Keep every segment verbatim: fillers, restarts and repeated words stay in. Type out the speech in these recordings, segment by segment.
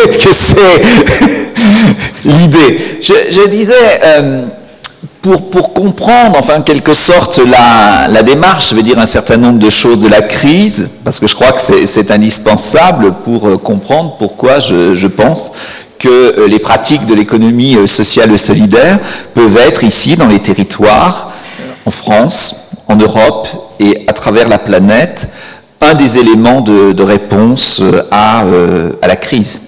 peut-être que c'est l'idée. Je, je disais, euh, pour, pour comprendre, enfin, en quelque sorte, la, la démarche, je veux dire un certain nombre de choses de la crise, parce que je crois que c'est, c'est indispensable pour comprendre pourquoi je, je pense que les pratiques de l'économie sociale et solidaire peuvent être ici, dans les territoires, en France, en Europe et à travers la planète, un des éléments de, de réponse à, euh, à la crise.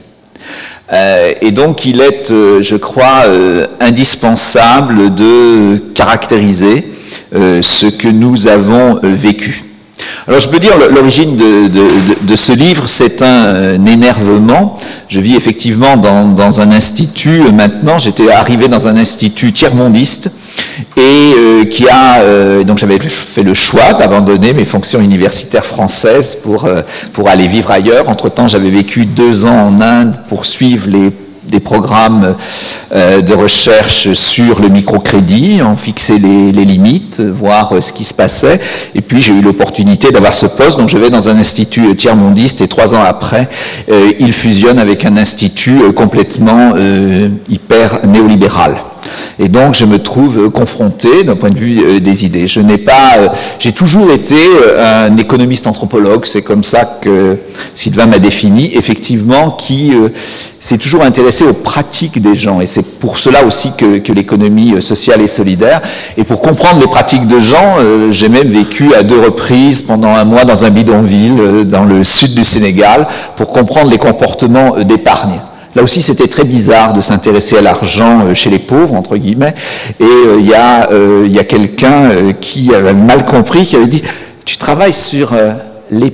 Euh, et donc il est, euh, je crois, euh, indispensable de caractériser euh, ce que nous avons euh, vécu. Alors je peux dire, l'origine de, de, de, de ce livre, c'est un, un énervement. Je vis effectivement dans, dans un institut, maintenant, j'étais arrivé dans un institut tiers-mondiste, et euh, qui a, euh, donc j'avais fait le choix d'abandonner mes fonctions universitaires françaises pour, euh, pour aller vivre ailleurs. Entre-temps, j'avais vécu deux ans en Inde pour suivre les des programmes euh, de recherche sur le microcrédit, en fixer les, les limites, voir euh, ce qui se passait. Et puis j'ai eu l'opportunité d'avoir ce poste, donc je vais dans un institut tiers-mondiste et trois ans après, euh, il fusionne avec un institut euh, complètement euh, hyper néolibéral. Et donc je me trouve confronté d'un point de vue euh, des idées. Je n'ai pas, euh, j'ai toujours été euh, un économiste anthropologue, c'est comme ça que Sylvain m'a défini, effectivement, qui euh, s'est toujours intéressé aux pratiques des gens. Et c'est pour cela aussi que, que l'économie sociale est solidaire. Et pour comprendre les pratiques de gens, euh, j'ai même vécu à deux reprises pendant un mois dans un bidonville euh, dans le sud du Sénégal pour comprendre les comportements euh, d'épargne. Là aussi, c'était très bizarre de s'intéresser à l'argent chez les pauvres, entre guillemets. Et il euh, y a, euh, y a quelqu'un euh, qui avait mal compris, qui avait dit « Tu travailles sur euh, l'épargne ?»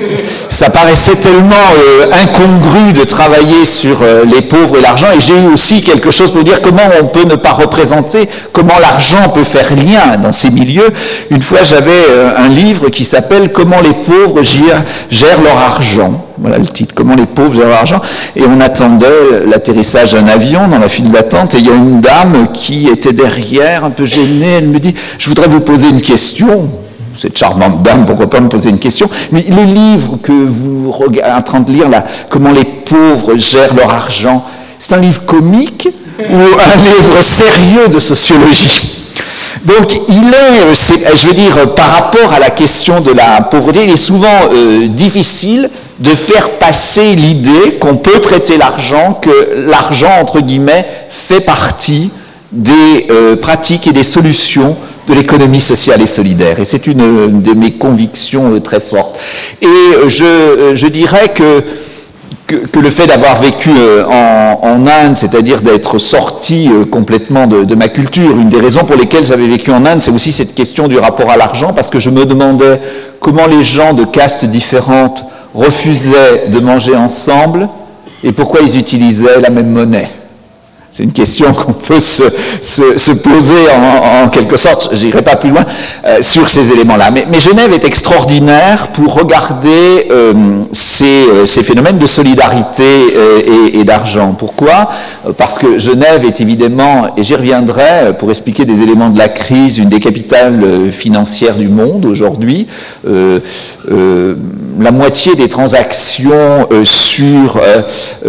Ça paraissait tellement euh, incongru de travailler sur euh, les pauvres et l'argent. Et j'ai eu aussi quelque chose pour dire comment on peut ne pas représenter, comment l'argent peut faire lien dans ces milieux. Une fois, j'avais euh, un livre qui s'appelle « Comment les pauvres gèrent, gèrent leur argent ». Voilà le titre, comment les pauvres gèrent leur argent. Et on attendait l'atterrissage d'un avion dans la file d'attente, et il y a une dame qui était derrière, un peu gênée, elle me dit « Je voudrais vous poser une question ». Cette charmante dame, pourquoi pas me poser une question. Mais les livres que vous êtes en train de lire là, comment les pauvres gèrent leur argent, c'est un livre comique ou un livre sérieux de sociologie? Donc il est, c'est, je veux dire, par rapport à la question de la pauvreté, il est souvent euh, difficile de faire passer l'idée qu'on peut traiter l'argent, que l'argent, entre guillemets, fait partie des euh, pratiques et des solutions de l'économie sociale et solidaire. Et c'est une, une de mes convictions euh, très fortes. Et euh, je, euh, je dirais que, que, que le fait d'avoir vécu euh, en, en Inde, c'est-à-dire d'être sorti euh, complètement de, de ma culture, une des raisons pour lesquelles j'avais vécu en Inde, c'est aussi cette question du rapport à l'argent, parce que je me demandais comment les gens de castes différentes refusaient de manger ensemble et pourquoi ils utilisaient la même monnaie. C'est une question qu'on peut se, se, se poser en, en quelque sorte, je n'irai pas plus loin, euh, sur ces éléments-là. Mais, mais Genève est extraordinaire pour regarder euh, ces, euh, ces phénomènes de solidarité euh, et, et d'argent. Pourquoi ? Parce que Genève est évidemment, et j'y reviendrai pour expliquer des éléments de la crise, une des capitales euh, financières du monde aujourd'hui. Euh, euh, la moitié des transactions euh, sur euh,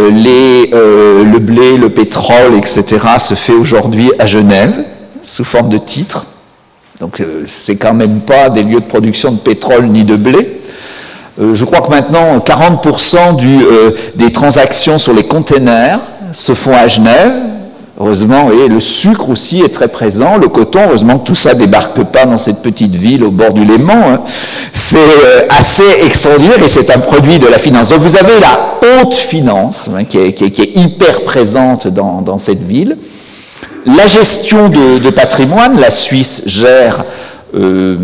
les, euh, le blé, le pétrole, et cetera, se fait aujourd'hui à Genève, sous forme de titres. Donc, euh, c'est quand même pas des lieux de production de pétrole ni de blé. Euh, je crois que maintenant, quarante pour cent du, euh, des transactions sur les containers se font à Genève. Heureusement, et le sucre aussi est très présent, le coton, heureusement que tout ça ne débarque pas dans cette petite ville au bord du Léman. Hein. C'est euh, assez extraordinaire et c'est un produit de la finance. Donc vous avez la haute finance hein, qui, est, qui, est, qui est hyper présente dans, dans cette ville. La gestion de, de patrimoine, la Suisse gère euh,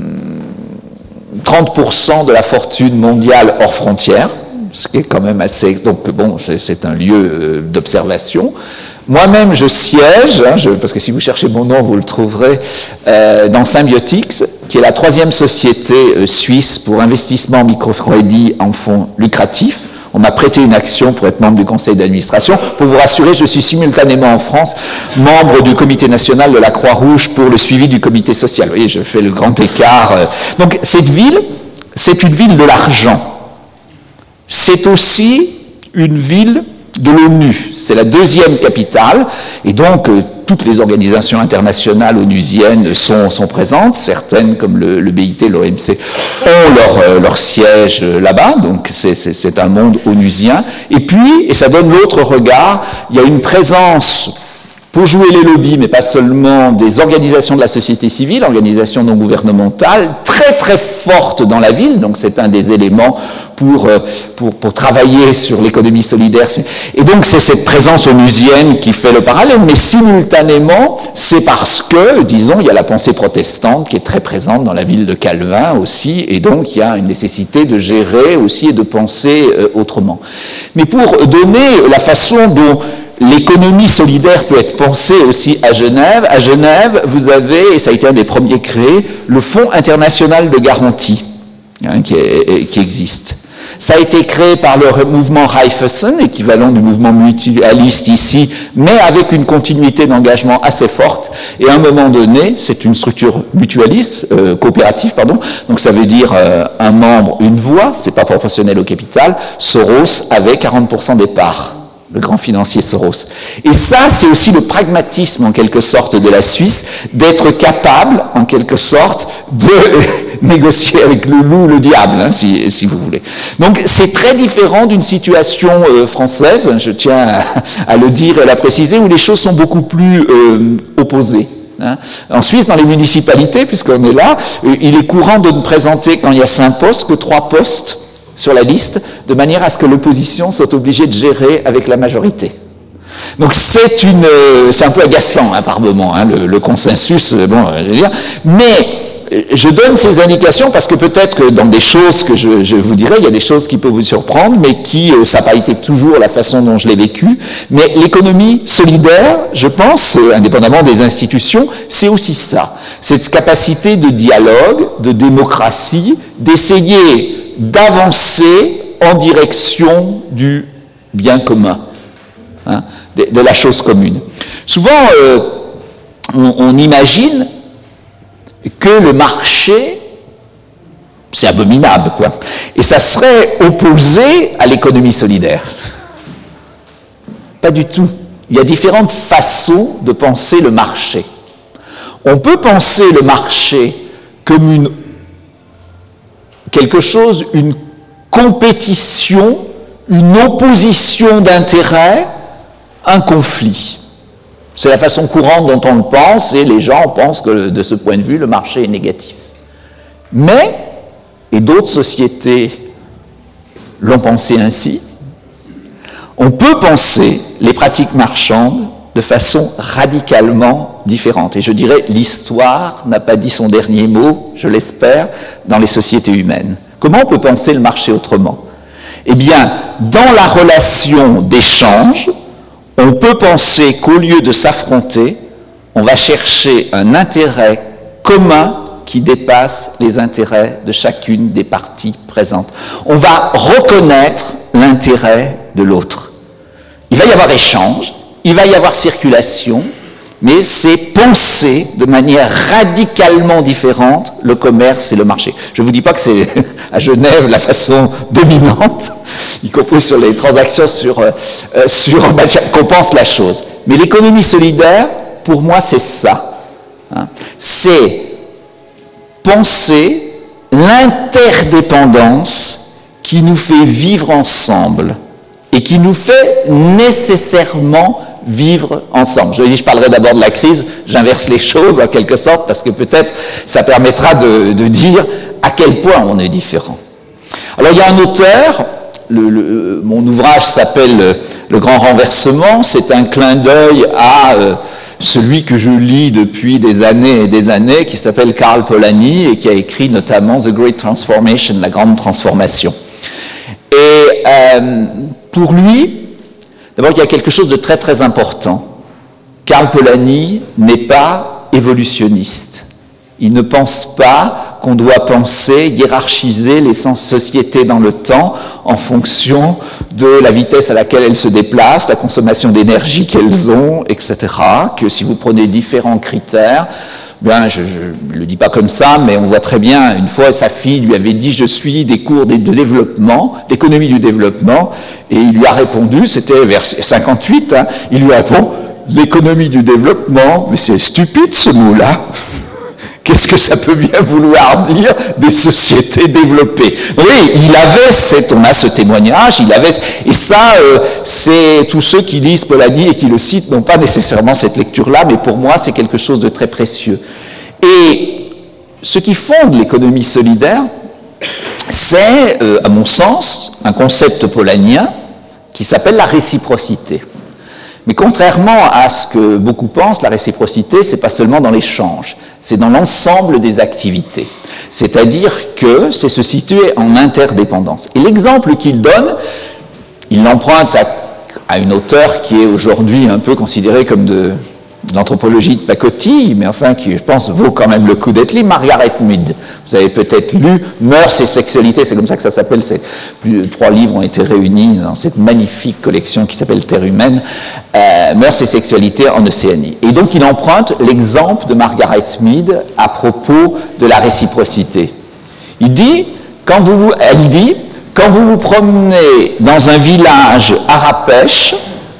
trente pour cent de la fortune mondiale hors frontières, ce qui est quand même assez... Donc bon, c'est, c'est un lieu d'observation. Moi-même, je siège, hein, je, parce que si vous cherchez mon nom, vous le trouverez, euh, dans Symbiotics, qui est la troisième société euh, suisse pour investissement en microcrédit en fonds lucratifs. On m'a prêté une action pour être membre du conseil d'administration. Pour vous rassurer, je suis simultanément en France membre du comité national de la Croix-Rouge pour le suivi du comité social. Vous voyez, je fais le grand écart. Donc, cette ville, c'est une ville de l'argent. C'est aussi une ville de l'ONU. C'est la deuxième capitale, et donc euh, toutes les organisations internationales onusiennes sont, sont présentes. Certaines, comme le, le B I T, l'O M C, ont leur, euh, leur siège euh, là-bas, donc c'est, c'est, c'est un monde onusien. Et puis, et ça donne l'autre regard, il y a une présence, pour jouer les lobbies, mais pas seulement, des organisations de la société civile, organisations non gouvernementales, très très fortes dans la ville, donc c'est un des éléments pour, pour, pour travailler sur l'économie solidaire. Et donc c'est cette présence onusienne qui fait le parallèle, mais simultanément, c'est parce que, disons, il y a la pensée protestante qui est très présente dans la ville de Calvin aussi, et donc il y a une nécessité de gérer aussi et de penser euh, autrement. Mais pour donner la façon dont l'économie solidaire peut être pensée aussi à Genève. À Genève, vous avez, et ça a été un des premiers créés, le Fonds international de garantie, hein, qui, est, qui existe. Ça a été créé par le mouvement Raiffeisen, équivalent du mouvement mutualiste ici, mais avec une continuité d'engagement assez forte. Et à un moment donné, c'est une structure mutualiste, euh, coopérative, pardon. Donc ça veut dire euh, un membre, une voix. C'est pas proportionnel au capital. Soros avait quarante pour cent des parts. Le grand financier Soros. Et ça, c'est aussi le pragmatisme, en quelque sorte, de la Suisse, d'être capable, en quelque sorte, de négocier avec le loup, le diable, hein, si, si vous voulez. Donc, c'est très différent d'une situation euh, française, je tiens à, à le dire et à la préciser, où les choses sont beaucoup plus euh, opposées. Hein. En Suisse, dans les municipalités, puisqu'on est là, euh, il est courant de ne présenter, quand il y a cinq postes, que trois postes sur la liste, de manière à ce que l'opposition soit obligée de gérer avec la majorité. Donc c'est une, c'est un peu agaçant hein, par moment, hein, le, le consensus, bon, je veux dire, mais je donne ces indications parce que peut-être que dans des choses que je, je vous dirai, il y a des choses qui peuvent vous surprendre, mais qui, ça n'a pas été toujours la façon dont je l'ai vécu, mais l'économie solidaire, je pense, indépendamment des institutions, c'est aussi ça, cette capacité de dialogue, de démocratie, d'essayer d'avancer en direction du bien commun, hein, de, de la chose commune. Souvent, euh, on, on imagine que le marché, c'est abominable, quoi, et ça serait opposé à l'économie solidaire. Pas du tout. Il y a différentes façons de penser le marché. On peut penser le marché comme une quelque chose, une compétition, une opposition d'intérêts, un conflit. C'est la façon courante dont on le pense, et les gens pensent que de ce point de vue, le marché est négatif. Mais, et d'autres sociétés l'ont pensé ainsi, on peut penser les pratiques marchandes de façon radicalement différente. Et je dirais, l'histoire n'a pas dit son dernier mot, je l'espère, dans les sociétés humaines. Comment on peut penser le marché autrement ? Eh bien, dans la relation d'échange, on peut penser qu'au lieu de s'affronter, on va chercher un intérêt commun qui dépasse les intérêts de chacune des parties présentes. On va reconnaître l'intérêt de l'autre. Il va y avoir échange, il va y avoir circulation, mais c'est penser de manière radicalement différente le commerce et le marché. Je ne vous dis pas que c'est à Genève la façon dominante, y compris sur les transactions sur, euh, sur qu'on pense la chose. Mais l'économie solidaire, pour moi, c'est ça. Hein. C'est penser l'interdépendance qui nous fait vivre ensemble et qui nous fait nécessairement vivre ensemble. Je dis, je parlerai d'abord de la crise, j'inverse les choses en quelque sorte, parce que peut-être ça permettra de, de dire à quel point on est différent. Alors il y a un auteur, le, le, mon ouvrage s'appelle le, le Grand Renversement, c'est un clin d'œil à euh, celui que je lis depuis des années et des années, qui s'appelle Karl Polanyi et qui a écrit notamment The Great Transformation, la grande transformation. Et euh, pour lui, d'abord, il y a quelque chose de très très important. Karl Polanyi n'est pas évolutionniste. Il ne pense pas qu'on doit penser, hiérarchiser les sociétés dans le temps en fonction de la vitesse à laquelle elles se déplacent, la consommation d'énergie qu'elles ont, et cetera. Que si vous prenez différents critères, Bien, je ne le dis pas comme ça, mais on voit très bien, une fois sa fille lui avait dit « je suis des cours de développement, d'économie du développement », et il lui a répondu, c'était vers cinquante-huit, hein, il lui répond « l'économie du développement, mais c'est stupide ce mot-là ». Qu'est-ce que ça peut bien vouloir dire des sociétés développées? Oui, il avait cette, on a ce témoignage, il avait, et ça, euh, c'est tous ceux qui lisent Polanyi et qui le citent n'ont pas nécessairement cette lecture-là, mais pour moi, c'est quelque chose de très précieux. Et ce qui fonde l'économie solidaire, c'est, euh, à mon sens, un concept polanyen qui s'appelle la réciprocité. Mais contrairement à ce que beaucoup pensent, la réciprocité, c'est pas seulement dans l'échange, c'est dans l'ensemble des activités. C'est-à-dire que c'est se situer en interdépendance. Et l'exemple qu'il donne, il l'emprunte à, à une auteure qui est aujourd'hui un peu considérée comme de, de l'anthropologie de pacotille, mais enfin qui, je pense, vaut quand même le coup d'être lu, Margaret Mead. Vous avez peut-être lu Mœurs et sexualité, c'est comme ça que ça s'appelle, c'est, plus, trois livres ont été réunis dans cette magnifique collection qui s'appelle Terre humaine, euh, Mœurs et sexualité en Océanie. Et donc il emprunte l'exemple de Margaret Mead à propos de la réciprocité. Il dit, quand vous, elle dit, quand vous vous promenez dans un village arapèche,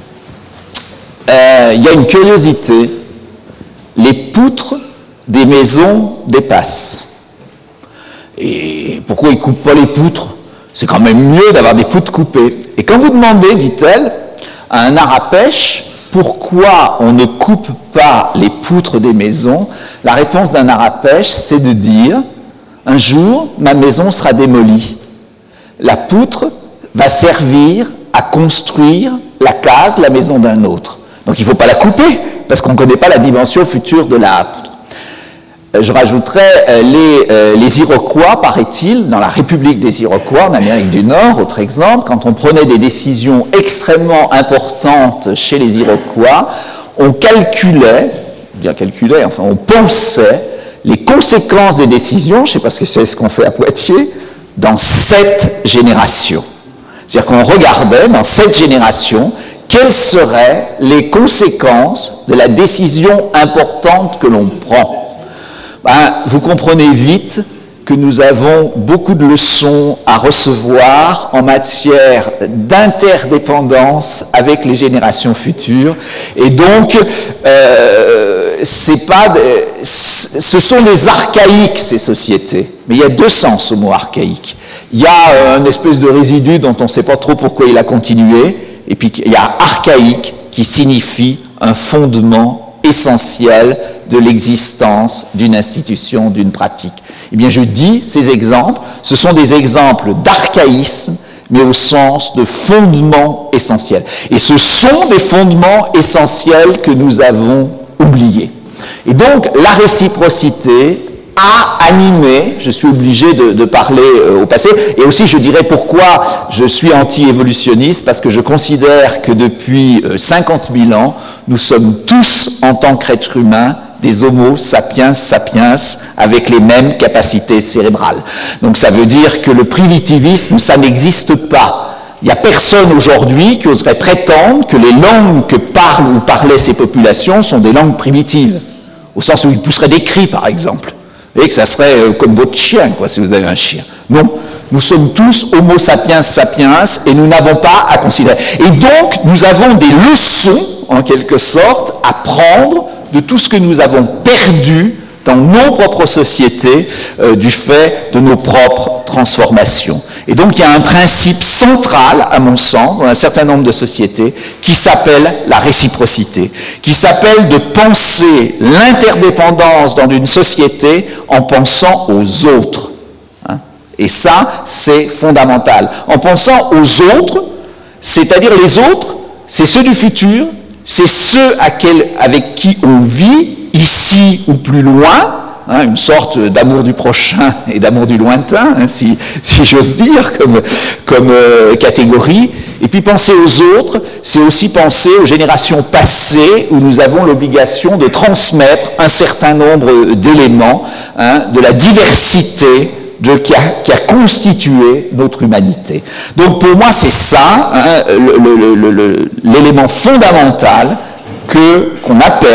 euh, il y a une curiosité, les poutres des maisons dépassent. Et pourquoi ils ne coupent pas les poutres? C'est quand même mieux d'avoir des poutres coupées. Et quand vous demandez, dit-elle, à un arapèche, pourquoi on ne coupe pas les poutres des maisons, la réponse d'un arapèche, c'est de dire, un jour, ma maison sera démolie. La poutre va servir à construire la case, la maison d'un autre. Donc il ne faut pas la couper, parce qu'on ne connaît pas la dimension future de la poutre. Je rajouterais les, euh, les Iroquois, paraît-il, dans la République des Iroquois, en Amérique du Nord, autre exemple, quand on prenait des décisions extrêmement importantes chez les Iroquois, on calculait, bien calculait, enfin on pensait les conséquences des décisions, je ne sais pas si c'est ce qu'on fait à Poitiers, dans sept générations. C'est-à-dire qu'on regardait dans sept générations quelles seraient les conséquences de la décision importante que l'on prend. Ben, vous comprenez vite que nous avons beaucoup de leçons à recevoir en matière d'interdépendance avec les générations futures. Et donc, euh, c'est pas de, ce sont des archaïques, ces sociétés. Mais il y a deux sens au mot archaïque. Il y a une espèce de résidu dont on ne sait pas trop pourquoi il a continué, et puis il y a archaïque qui signifie un fondement essentiel de l'existence d'une institution, d'une pratique. Eh bien, je dis, ces exemples, ce sont des exemples d'archaïsme, mais au sens de fondements essentiels. Et ce sont des fondements essentiels que nous avons oubliés. Et donc, la réciprocité a animé, je suis obligé de, de parler euh, au passé, et aussi je dirais pourquoi je suis anti-évolutionniste, parce que je considère que depuis euh, cinquante mille ans, nous sommes tous, en tant qu'êtres humains, des homo sapiens sapiens avec les mêmes capacités cérébrales. Donc ça veut dire que le primitivisme, ça n'existe pas. Il n'y a personne aujourd'hui qui oserait prétendre que les langues que parlent ou parlaient ces populations sont des langues primitives, au sens où ils pousseraient des cris, par exemple. Et que ça serait euh, comme votre chien, quoi, si vous avez un chien. Non, nous sommes tous homo sapiens sapiens et nous n'avons pas à considérer. Et donc, nous avons des leçons, en quelque sorte, à prendre de tout ce que nous avons perdu dans nos propres sociétés euh, du fait de nos propres transformations. Et donc, il y a un principe central, à mon sens, dans un certain nombre de sociétés, qui s'appelle la réciprocité, qui s'appelle de penser l'interdépendance dans une société en pensant aux autres. Hein. Et ça, c'est fondamental. En pensant aux autres, c'est-à-dire les autres, c'est ceux du futur, c'est ceux à quel, avec qui on vit, ici ou plus loin, hein, une sorte d'amour du prochain et d'amour du lointain, hein, si, si j'ose dire, comme, comme euh, catégorie. Et puis penser aux autres, c'est aussi penser aux générations passées où nous avons l'obligation de transmettre un certain nombre d'éléments, hein, de la diversité de, qui, a, qui a constitué notre humanité. Donc pour moi, c'est ça, hein, le, le, le, le, l'élément fondamental que, qu'on appelle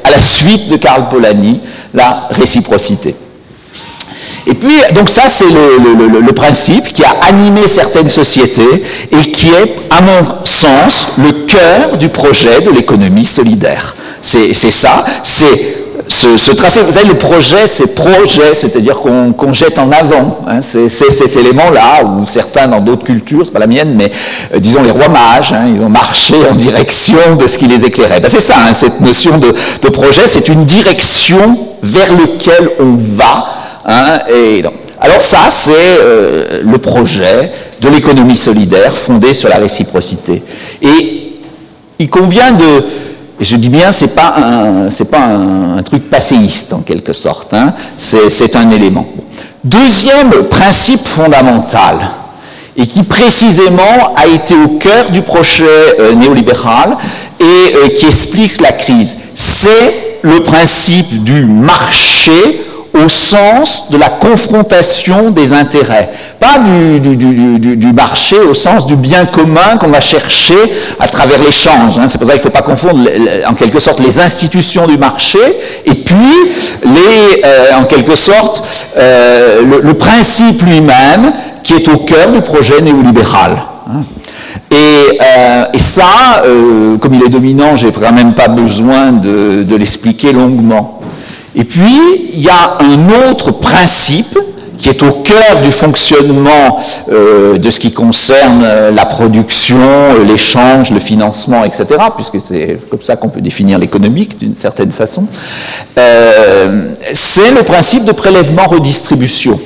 à la suite de Karl Polanyi, la réciprocité. Et puis, donc ça, c'est le, le, le, le principe qui a animé certaines sociétés et qui est, à mon sens, le cœur du projet de l'économie solidaire. C'est, c'est ça, c'est ce, ce tracé. Vous savez, le projet, c'est projet, c'est-à-dire qu'on, qu'on jette en avant. Hein, c'est, c'est cet élément-là, où certains, dans d'autres cultures, c'est pas la mienne, mais euh, disons les rois mages, hein, ils ont marché en direction de ce qui les éclairait. Ben, c'est ça, hein, cette notion de, de projet, c'est une direction vers laquelle on va. Hein, et donc, alors ça, c'est euh, le projet de l'économie solidaire fondée sur la réciprocité. Et il convient de, et je dis bien, c'est pas un, c'est pas un, un truc passéiste en quelque sorte, hein, c'est, c'est un élément. Deuxième principe fondamental, et qui précisément a été au cœur du projet euh, néolibéral et euh, qui explique la crise, c'est le principe du marché au sens de la confrontation des intérêts. Pas du, du, du, du, du marché au sens du bien commun qu'on va chercher à travers l'échange. Hein. C'est pour ça qu'il ne faut pas confondre, en quelque sorte, les institutions du marché et puis, les, euh, en quelque sorte, euh, le, le principe lui-même qui est au cœur du projet néolibéral. Hein. Et, euh, et ça, euh, comme il est dominant, je n'ai quand même pas besoin de, de l'expliquer longuement. Et puis, il y a un autre principe qui est au cœur du fonctionnement euh, de ce qui concerne euh, la production, euh, l'échange, le financement, et cetera, puisque c'est comme ça qu'on peut définir l'économique d'une certaine façon, euh, c'est le principe de prélèvement-redistribution,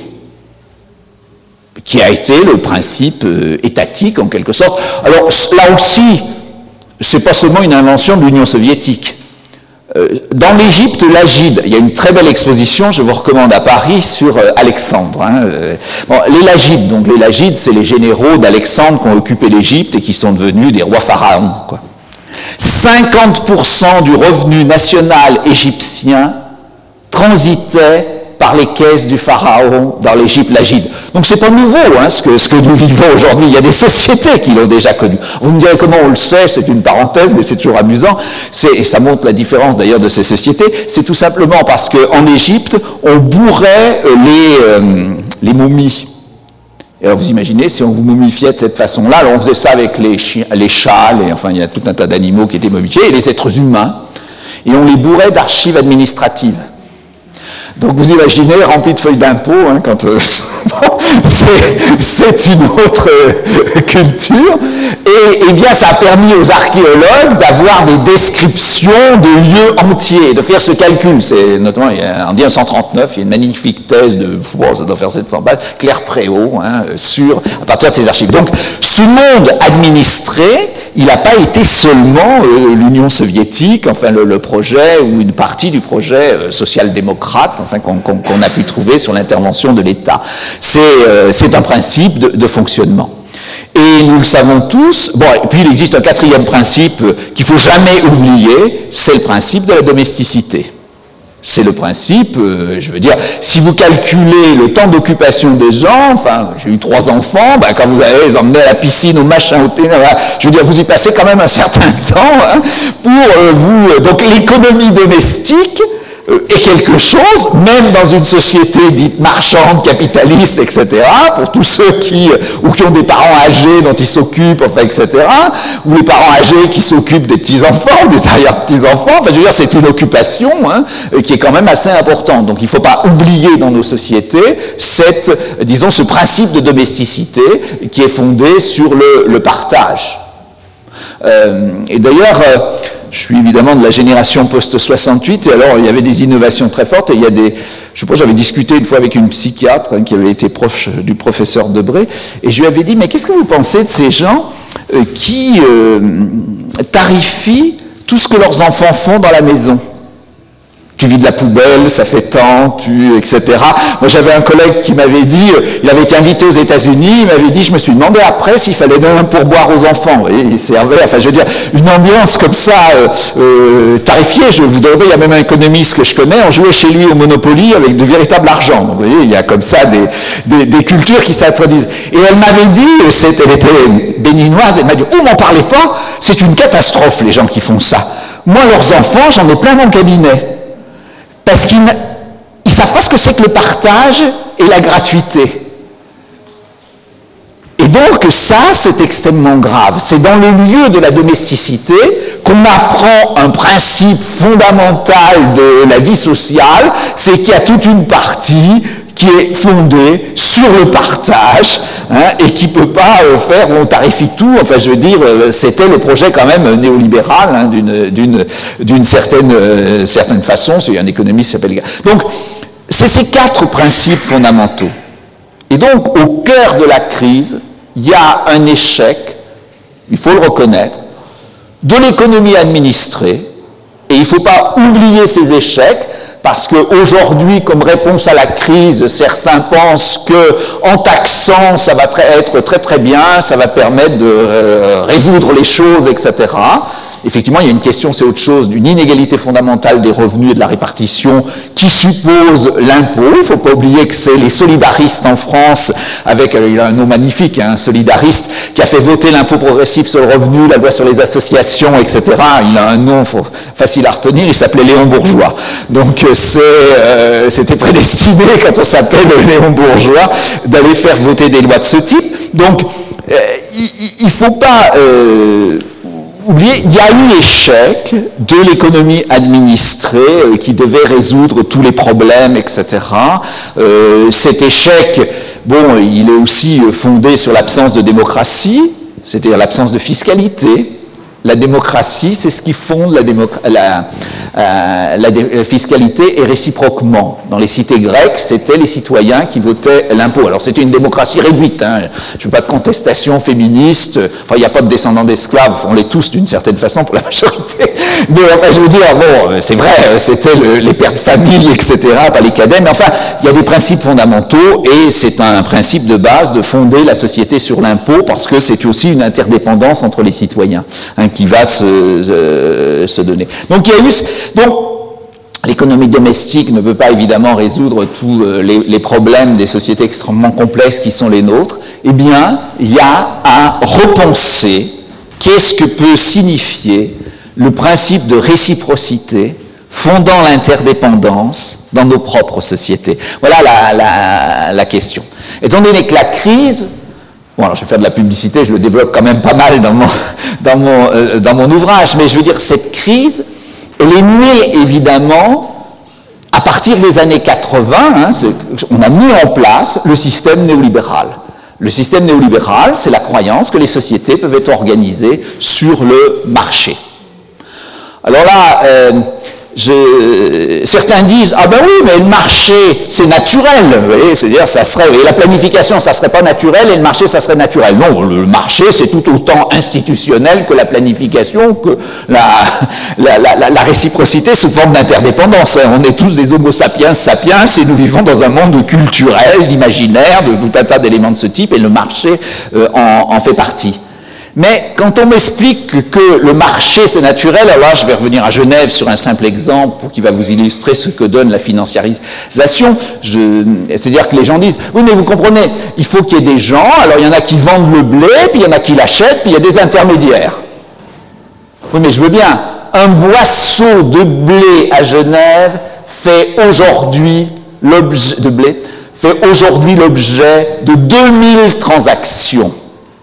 qui a été le principe euh, étatique en quelque sorte. Alors là aussi, c'est pas seulement une invention de l'Union soviétique. Dans l'Égypte, l'Agide, il y a une très belle exposition, je vous recommande à Paris, sur Alexandre. Hein. Bon, les Lagides, donc les Lagides, c'est les généraux d'Alexandre qui ont occupé l'Égypte et qui sont devenus des rois pharaons, quoi. cinquante pour cent du revenu national égyptien transitait par les caisses du pharaon dans l'Égypte, l'Agide. Donc c'est pas nouveau hein, ce, que, ce que nous vivons aujourd'hui. Il y a des sociétés qui l'ont déjà connu. Vous me direz comment on le sait, c'est une parenthèse, mais c'est toujours amusant. C'est, et ça montre la différence d'ailleurs de ces sociétés. C'est tout simplement parce qu'en Égypte, on bourrait les, euh, les momies. Et alors vous imaginez, si on vous momifiait de cette façon-là, alors on faisait ça avec les, chiens, les chats, les, enfin il y a tout un tas d'animaux qui étaient momifiés, et les êtres humains, et on les bourrait d'archives administratives. Donc vous imaginez, rempli de feuilles d'impôts, hein, quand euh, c'est, c'est une autre euh, culture, et, et bien ça a permis aux archéologues d'avoir des descriptions de lieux entiers, de faire ce calcul. C'est notamment en mille neuf cent trente-neuf, il y a une magnifique thèse de, oh, ça doit faire sept cents balles, Claire Préau, hein, sur à partir de ces archives. Donc ce monde administré, il n'a pas été seulement euh, l'Union soviétique, enfin le, le projet ou une partie du projet euh, social-démocrate, enfin qu'on, qu'on, qu'on a pu trouver sur l'intervention de l'État. C'est, euh, c'est un principe de, de fonctionnement. Et nous le savons tous. Bon, et puis il existe un quatrième principe qu'il ne faut jamais oublier, c'est le principe de la domesticité. C'est le principe, euh, je veux dire, si vous calculez le temps d'occupation des gens, enfin, j'ai eu trois enfants, ben, quand vous allez les emmener à la piscine, au machin, au ténor, je veux dire, vous y passez quand même un certain temps, hein, pour euh, vous... Donc l'économie domestique euh, est quelque chose, même dans une société dite marchande, capitaliste, et cetera, pour tous ceux qui, ou qui ont des parents âgés dont ils s'occupent, enfin, et cetera, ou les parents âgés qui s'occupent des petits-enfants, des arrière-petits-enfants, enfin, je veux dire, c'est une occupation, hein, qui est quand même assez importante. Donc, il ne faut pas oublier dans nos sociétés cette, disons, ce principe de domesticité qui est fondé sur le, le partage. Euh, et d'ailleurs, euh, je suis évidemment de la génération post-soixante-huit, et alors il y avait des innovations très fortes, et il y a des... Je sais pas, j'avais discuté une fois avec une psychiatre hein, qui avait été proche du professeur Debré, et je lui avais dit, mais qu'est-ce que vous pensez de ces gens euh, qui euh, tarifient tout ce que leurs enfants font dans la maison ? Tu vides la poubelle, ça fait tant, tu, et cetera. Moi, j'avais un collègue qui m'avait dit, il avait été invité aux États-Unis, il m'avait dit, je me suis demandé après s'il fallait donner un pourboire aux enfants. Vous voyez, il servait, enfin, je veux dire, une ambiance comme ça, euh, euh, tarifiée. Je vous donnerai, il y a même un économiste que je connais, on jouait chez lui au Monopoly avec de véritable argent. Donc, vous voyez, il y a comme ça des, des, des cultures qui s'introduisent. Et elle m'avait dit, elle était béninoise, elle m'a dit, oh, m'en parlez pas, c'est une catastrophe, les gens qui font ça. Moi, leurs enfants, j'en ai plein mon cabinet. Parce qu'ils ne savent pas ce que c'est que le partage et la gratuité. Et donc, ça, c'est extrêmement grave. C'est dans le lieu de la domesticité qu'on apprend un principe fondamental de la vie sociale, c'est qu'il y a toute une partie qui est fondée sur le partage, hein, et qui ne peut pas euh, faire, on tarifie tout, enfin je veux dire, euh, c'était le projet quand même néolibéral, hein, d'une, d'une, d'une certaine, euh, certaine façon, c'est un économiste qui s'appelle... Donc, c'est ces quatre principes fondamentaux. Et donc, au cœur de la crise, il y a un échec, il faut le reconnaître, de l'économie administrée, et il ne faut pas oublier ces échecs, parce qu'aujourd'hui, comme réponse à la crise, certains pensent qu'en taxant, ça va être très très bien, ça va permettre de euh, résoudre les choses, et cetera. Effectivement, il y a une question, c'est autre chose, d'une inégalité fondamentale des revenus et de la répartition qui suppose l'impôt. Il ne faut pas oublier que c'est les solidaristes en France, avec, il a un nom magnifique, un solidariste, qui a fait voter l'impôt progressif sur le revenu, la loi sur les associations, et cetera. Il a un nom facile à retenir, il s'appelait Léon Bourgeois. Donc c'est, euh, c'était prédestiné, quand on s'appelle Léon Bourgeois, d'aller faire voter des lois de ce type. Donc, euh, il ne faut pas... Euh, oubliez, il y a eu échec de l'économie administrée euh, qui devait résoudre tous les problèmes, et cetera. Euh, cet échec, bon, il est aussi fondé sur l'absence de démocratie, c'est-à-dire l'absence de fiscalité. La démocratie, c'est ce qui fonde la, démoc- la, euh, la, dé- la fiscalité, et réciproquement. Dans les cités grecques, c'était les citoyens qui votaient l'impôt. Alors c'était une démocratie réduite, hein. Je ne veux pas de contestation féministe, enfin il n'y a pas de descendants d'esclaves, on l'est tous d'une certaine façon pour la majorité, mais enfin je veux dire, bon, c'est vrai, c'était le, les pères de famille, et cetera, pas les cadets, mais enfin il y a des principes fondamentaux, et c'est un principe de base de fonder la société sur l'impôt, parce que c'est aussi une interdépendance entre les citoyens, hein, qui va se, se, se donner. Donc il y a eu... Donc, l'économie domestique ne peut pas évidemment résoudre tous les, les problèmes des sociétés extrêmement complexes qui sont les nôtres. Eh bien, il y a à repenser qu'est-ce que peut signifier le principe de réciprocité fondant l'interdépendance dans nos propres sociétés. Voilà la, la, la question. Étant donné que la crise... Bon, alors je vais faire de la publicité, je le développe quand même pas mal dans mon, dans mon, euh, dans mon ouvrage, mais je veux dire, cette crise, elle est née évidemment à partir des années quatre-vingts, hein, on a mis en place le système néolibéral. Le système néolibéral, c'est la croyance que les sociétés peuvent être organisées sur le marché. Alors là, euh, Je, certains disent, ah ben oui, mais le marché, c'est naturel, vous voyez, c'est-à-dire, ça serait, et la planification, ça serait pas naturel, et le marché, ça serait naturel. Non, le marché, c'est tout autant institutionnel que la planification, que la, la, la, la réciprocité sous forme d'interdépendance. On est tous des homo sapiens sapiens, et nous vivons dans un monde culturel, d'imaginaire, de tout un tas d'éléments de ce type, et le marché euh, en, en fait partie. Mais quand on m'explique que, que le marché c'est naturel, alors là je vais revenir à Genève sur un simple exemple qui va vous illustrer ce que donne la financiarisation. Je, c'est-à-dire que les gens disent, oui mais vous comprenez, il faut qu'il y ait des gens, alors il y en a qui vendent le blé, puis il y en a qui l'achètent, puis il y a des intermédiaires. Oui mais je veux bien, un boisseau de blé à Genève fait aujourd'hui l'objet de blé, fait aujourd'hui l'objet de deux mille transactions.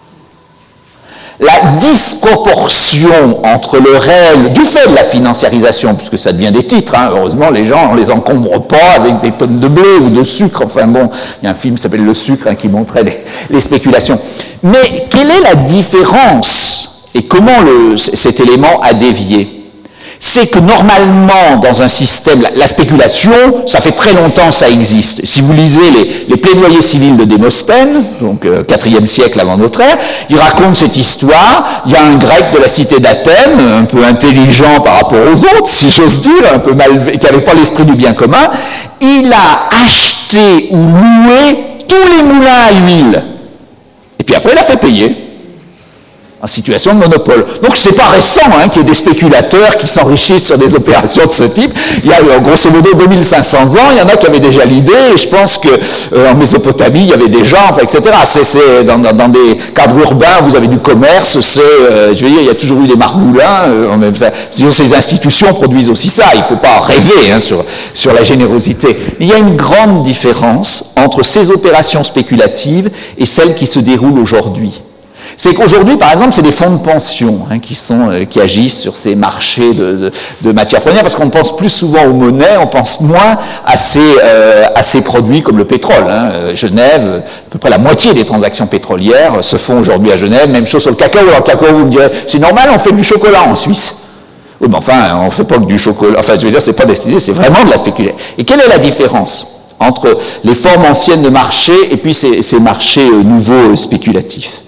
La disproportion entre le réel, du fait de la financiarisation, puisque ça devient des titres, hein, heureusement les gens, on ne les encombre pas avec des tonnes de blé ou de sucre, enfin bon, il y a un film qui s'appelle Le Sucre, hein, qui montrait les, les spéculations. Mais quelle est la différence et comment le, cet élément a dévié ? C'est que normalement, dans un système, la, la spéculation, ça fait très longtemps ça existe. Si vous lisez les, les plaidoyers civils de Démosthène, donc euh, quatrième siècle avant notre ère, il raconte cette histoire. Il y a un grec de la cité d'Athènes, un peu intelligent par rapport aux autres, si j'ose dire, un peu mal, qui n'avait pas l'esprit du bien commun. Il a acheté ou loué tous les moulins à huile. Et puis après, il a fait payer. en situation de monopole. Donc c'est pas récent hein, qu'il y ait des spéculateurs qui s'enrichissent sur des opérations de ce type. Il y a grosso modo deux mille cinq cents ans, il y en a qui avaient déjà l'idée, et je pense que euh, en Mésopotamie, il y avait des gens, enfin, et cetera. C'est, c'est dans, dans, dans des cadres urbains, vous avez du commerce, c'est, euh, je veux dire, il y a toujours eu des margoulins. Euh, même ça, ces institutions produisent aussi ça. Il ne faut pas rêver hein, sur, sur la générosité. Mais il y a une grande différence entre ces opérations spéculatives et celles qui se déroulent aujourd'hui. C'est qu'aujourd'hui, par exemple, c'est des fonds de pension hein, qui, sont, euh, qui agissent sur ces marchés de, de, de matières premières, parce qu'on pense plus souvent aux monnaies, on pense moins à ces, euh, à ces produits comme le pétrole. Hein. Genève, à peu près la moitié des transactions pétrolières se font aujourd'hui à Genève, même chose sur le cacao. Alors le cacao, vous me direz, c'est normal, on fait du chocolat en Suisse. Oui, mais enfin, on ne fait pas que du chocolat. Enfin, je veux dire, c'est pas destiné, c'est vraiment de la spéculation. Et quelle est la différence entre les formes anciennes de marché et puis ces, ces marchés euh, nouveaux euh, spéculatifs?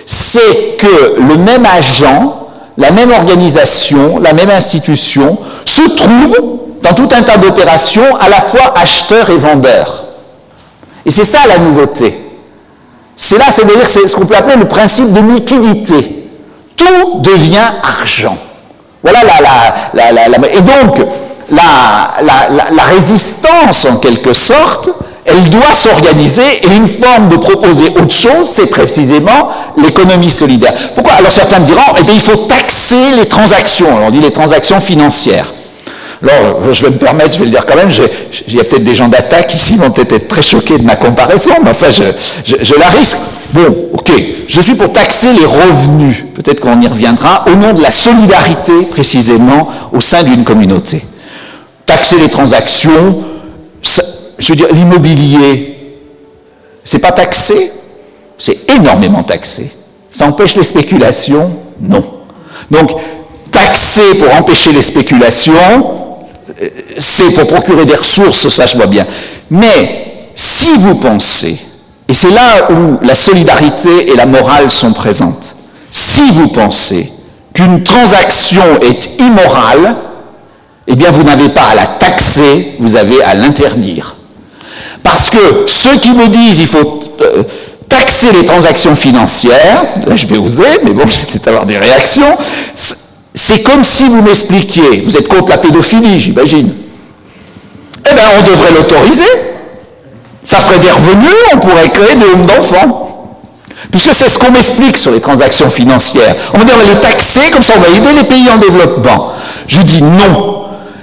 C'est que le même agent, la même organisation, la même institution se trouve dans tout un tas d'opérations à la fois acheteur et vendeur. Et c'est ça la nouveauté. C'est là, c'est-à-dire c'est ce qu'on peut appeler le principe de liquidité. Tout devient argent. Voilà la, la, la, la, la et donc la, la, la, la résistance en quelque sorte, elle doit s'organiser, et une forme de proposer autre chose, c'est précisément l'économie solidaire. Pourquoi? Alors certains me diront, eh bien il faut taxer les transactions. Alors on dit les transactions financières. Alors je vais me permettre, je vais le dire quand même, il y a peut-être des gens d'attaque ici qui vont peut-être être très choqués de ma comparaison, mais enfin je, je, je la risque. Bon, ok, je suis pour taxer les revenus, peut-être qu'on y reviendra, au nom de la solidarité précisément au sein d'une communauté. Taxer les transactions, ça, je veux dire, l'immobilier, c'est pas taxé, c'est énormément taxé. Ça empêche les spéculations? Non. Donc, taxer pour empêcher les spéculations, c'est pour procurer des ressources, ça je vois bien. Mais, si vous pensez, et c'est là où la solidarité et la morale sont présentes, si vous pensez qu'une transaction est immorale, eh bien vous n'avez pas à la taxer, vous avez à l'interdire. Parce que ceux qui me disent qu'il faut euh, taxer les transactions financières, là je vais oser, mais bon, je vais peut-être avoir des réactions, c'est comme si vous m'expliquiez, vous êtes contre la pédophilie, j'imagine. Eh bien, on devrait l'autoriser. Ça ferait des revenus, on pourrait créer des homes d'enfants. Puisque c'est ce qu'on m'explique sur les transactions financières. On va dire, on va les taxer, comme ça on va aider les pays en développement. Je dis non.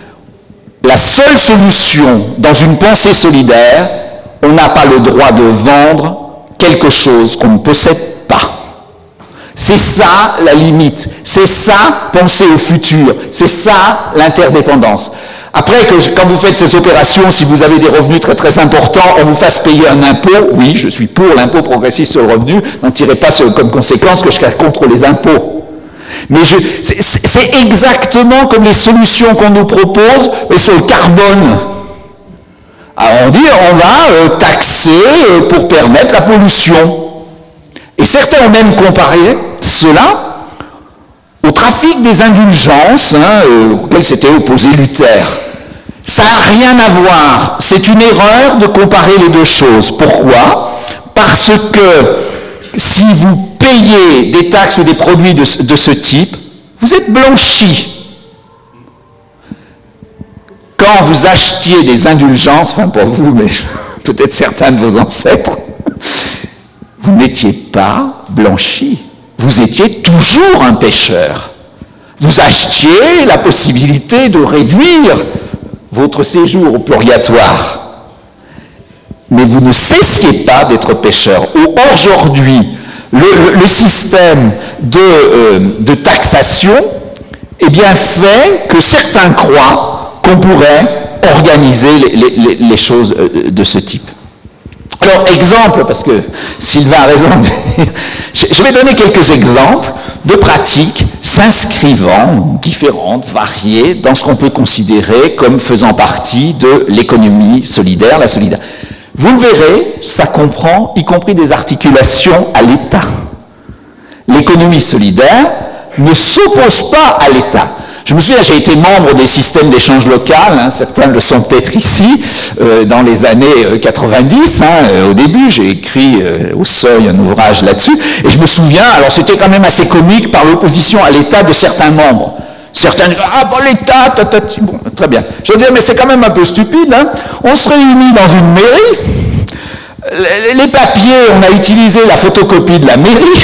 La seule solution dans une pensée solidaire, on n'a pas le droit de vendre quelque chose qu'on ne possède pas. C'est ça la limite. C'est ça penser au futur. C'est ça l'interdépendance. Après, que, quand vous faites ces opérations, si vous avez des revenus très très importants, on vous fasse payer un impôt. Oui, je suis pour l'impôt progressif sur le revenu. N'en tirez pas comme conséquence que je serai contre les impôts. Mais je, c'est, c'est exactement comme les solutions qu'on nous propose mais sur le carbone. Alors on dit on va euh, taxer euh, pour permettre la pollution. Et certains ont même comparé cela au trafic des indulgences, hein, euh, auquel s'était opposé Luther. Ça n'a rien à voir. C'est une erreur de comparer les deux choses. Pourquoi? Parce que si vous payez des taxes ou des produits de, de ce type, vous êtes blanchi. Quand vous achetiez des indulgences, enfin pour vous, mais peut-être certains de vos ancêtres, vous n'étiez pas blanchi. Vous étiez toujours un pécheur. Vous achetiez la possibilité de réduire votre séjour au purgatoire. Mais vous ne cessiez pas d'être pécheur. Aujourd'hui, le, le, le système de, euh, de taxation eh bien, fait que certains croient qu'on pourrait organiser les, les, les choses de ce type. Alors, exemple, parce que Sylvain a raison, je vais donner quelques exemples de pratiques s'inscrivant, différentes, variées, dans ce qu'on peut considérer comme faisant partie de l'économie solidaire, la solidarité. Vous le verrez, ça comprend y compris des articulations à l'État. L'économie solidaire ne s'oppose pas à l'État. Je me souviens, j'ai été membre des systèmes d'échange local, hein, certains le sont peut-être ici, euh, dans les années quatre-vingt-dix, hein, euh, au début, j'ai écrit euh, au Seuil un ouvrage là-dessus, et je me souviens, alors c'était quand même assez comique par l'opposition à l'État de certains membres. Certains disent, ah bon, l'État, tatati, bon, très bien. Je disais, mais c'est quand même un peu stupide, hein. On se réunit dans une mairie, les, les papiers, on a utilisé la photocopie de la mairie,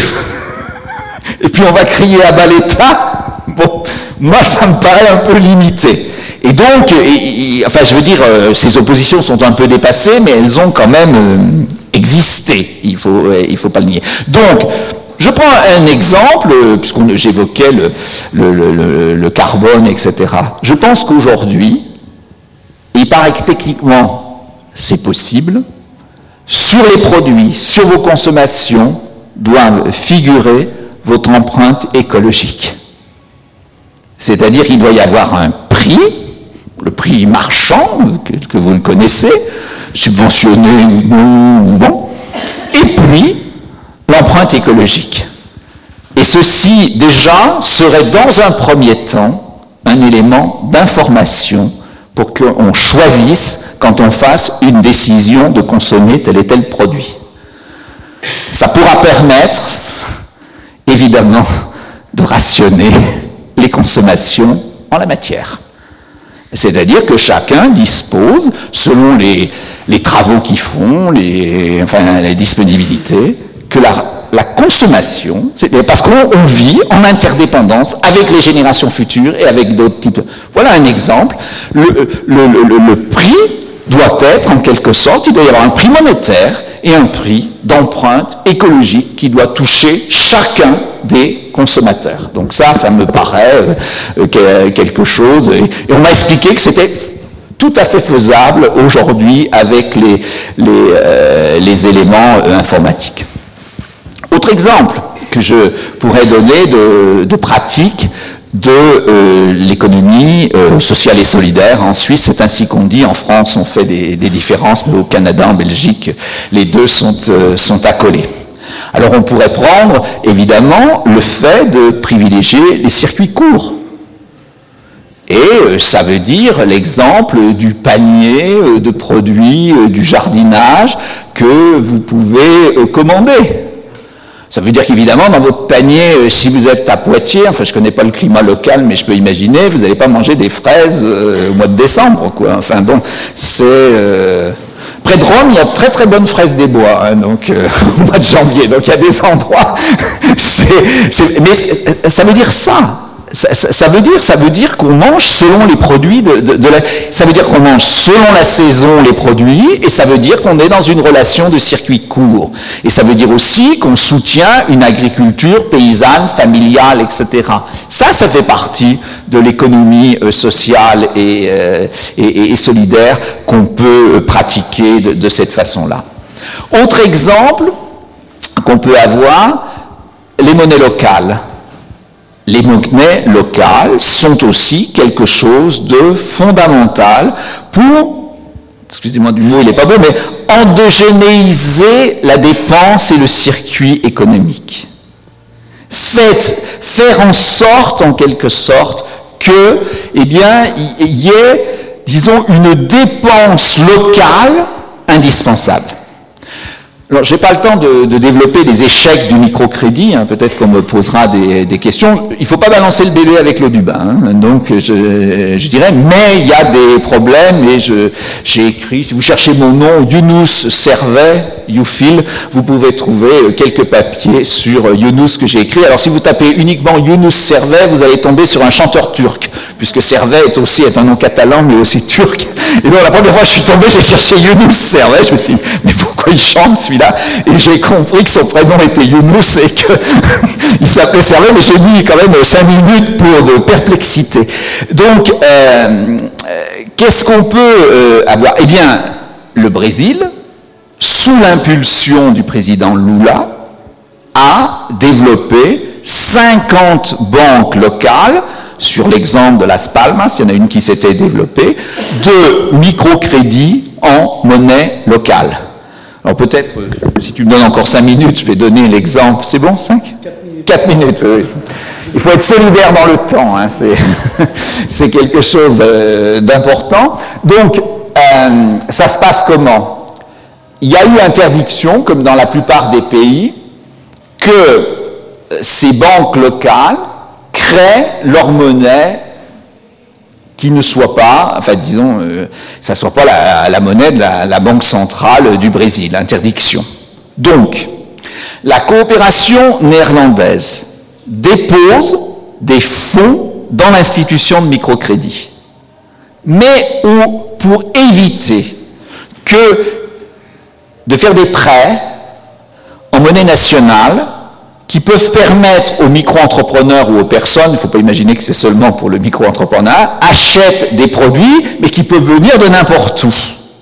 et puis on va crier à bas l'État. Bon, moi, ça me paraît un peu limité. Et donc, et, et, enfin, je veux dire, euh, ces oppositions sont un peu dépassées, mais elles ont quand même euh, existé. Il faut, euh, il faut pas le nier. Donc, je prends un exemple, euh, puisqu'on j'évoquais le, le, le, le carbone, et cetera. Je pense qu'aujourd'hui, il paraît que techniquement, c'est possible. Sur les produits, sur vos consommations, doivent figurer votre empreinte écologique. C'est-à-dire qu'il doit y avoir un prix, le prix marchand, que, que vous le connaissez, subventionné ou non, bon, et puis l'empreinte écologique. Et ceci, déjà, serait dans un premier temps un élément d'information pour qu'on choisisse quand on fasse une décision de consommer tel et tel produit. Ça pourra permettre, évidemment, de rationner les consommations en la matière. C'est-à-dire que chacun dispose, selon les, les travaux qu'ils font, les, enfin, les disponibilités, que la, la consommation, c'est, parce qu'on on vit en interdépendance avec les générations futures et avec d'autres types. Voilà un exemple. Le, le, le, le prix doit être, en quelque sorte, il doit y avoir un prix monétaire et un prix d'empreinte écologique qui doit toucher chacun des consommateurs. Donc ça, ça me paraît euh, quelque chose, et, et on m'a expliqué que c'était tout à fait faisable aujourd'hui avec les, les, euh, les éléments euh, informatiques. Autre exemple que je pourrais donner de, de pratique de euh, l'économie euh, sociale et solidaire. En Suisse, c'est ainsi qu'on dit. En France, on fait des, des différences, mais au Canada, en Belgique, les deux sont, euh, sont accolés. Alors, on pourrait prendre, évidemment, le fait de privilégier les circuits courts. Et euh, ça veut dire l'exemple du panier euh, de produits euh, du jardinage que vous pouvez euh, commander. Ça veut dire qu'évidemment, dans votre panier, si vous êtes à Poitiers, enfin je ne connais pas le climat local, mais je peux imaginer, vous n'allez pas manger des fraises euh, au mois de décembre, quoi. Enfin bon, c'est... Euh... Près de Rome, il y a de très très bonnes fraises des bois, hein, donc euh, au mois de janvier, donc il y a des endroits... c'est, c'est... Mais ça veut dire ça. Ça, ça, ça veut dire, ça veut dire qu'on mange selon les produits de, de, de la... Ça veut dire qu'on mange selon la saison les produits, et ça veut dire qu'on est dans une relation de circuit court. Et ça veut dire aussi qu'on soutient une agriculture paysanne, familiale, et cetera. Ça, ça fait partie de l'économie euh, sociale et, euh, et, et solidaire qu'on peut pratiquer de, de cette façon-là. Autre exemple qu'on peut avoir, les monnaies locales. Les monnaies locales sont aussi quelque chose de fondamental pour, excusez-moi du mot, il n'est pas bon, mais endogénéiser la dépense et le circuit économique. Faites, faire en sorte, en quelque sorte, que, eh bien, il y ait, disons, une dépense locale indispensable. Alors, je n'ai pas le temps de, de développer les échecs du microcrédit, hein, peut-être qu'on me posera des, des questions. Il ne faut pas balancer le bébé avec l'eau du bain, hein, donc je, je dirais, mais il y a des problèmes, et je, j'ai écrit, si vous cherchez mon nom, Younous Servet, Youfil, vous pouvez trouver quelques papiers sur Younous que j'ai écrit. Alors, si vous tapez uniquement Younous Servet, vous allez tomber sur un chanteur turc, puisque Servet est aussi est un nom catalan, mais aussi turc. Et donc, la première fois que je suis tombé, j'ai cherché Younous Servet, je me suis dit, mais pourquoi il chante celui-là? Et j'ai compris que son prénom était Younous et qu'il s'appelait Servet, mais j'ai mis quand même cinq minutes pour de perplexité. Donc, euh, qu'est-ce qu'on peut euh, avoir? Eh bien, le Brésil, sous l'impulsion du président Lula, a développé cinquante banques locales, sur l'exemple de Las Palmas, il y en a une qui s'était développée, de microcrédits en monnaie locale. Alors peut-être, si tu me donnes encore cinq minutes, je vais donner l'exemple. C'est bon, cinq ? quatre minutes. Quatre minutes, oui. Il faut être solidaire dans le temps, hein, c'est quelque chose euh, d'important. Donc, euh, ça se passe comment? Il y a eu interdiction, comme dans la plupart des pays, que ces banques locales créent leur monnaie qui ne soit pas, enfin disons, euh, ça ne soit pas la, la monnaie de la, la Banque centrale du Brésil, interdiction. Donc, la coopération néerlandaise dépose des fonds dans l'institution de microcrédit, mais où, pour éviter que de faire des prêts en monnaie nationale qui peuvent permettre aux micro-entrepreneurs ou aux personnes, il ne faut pas imaginer que c'est seulement pour le micro-entrepreneur, achètent des produits, mais qui peuvent venir de n'importe où.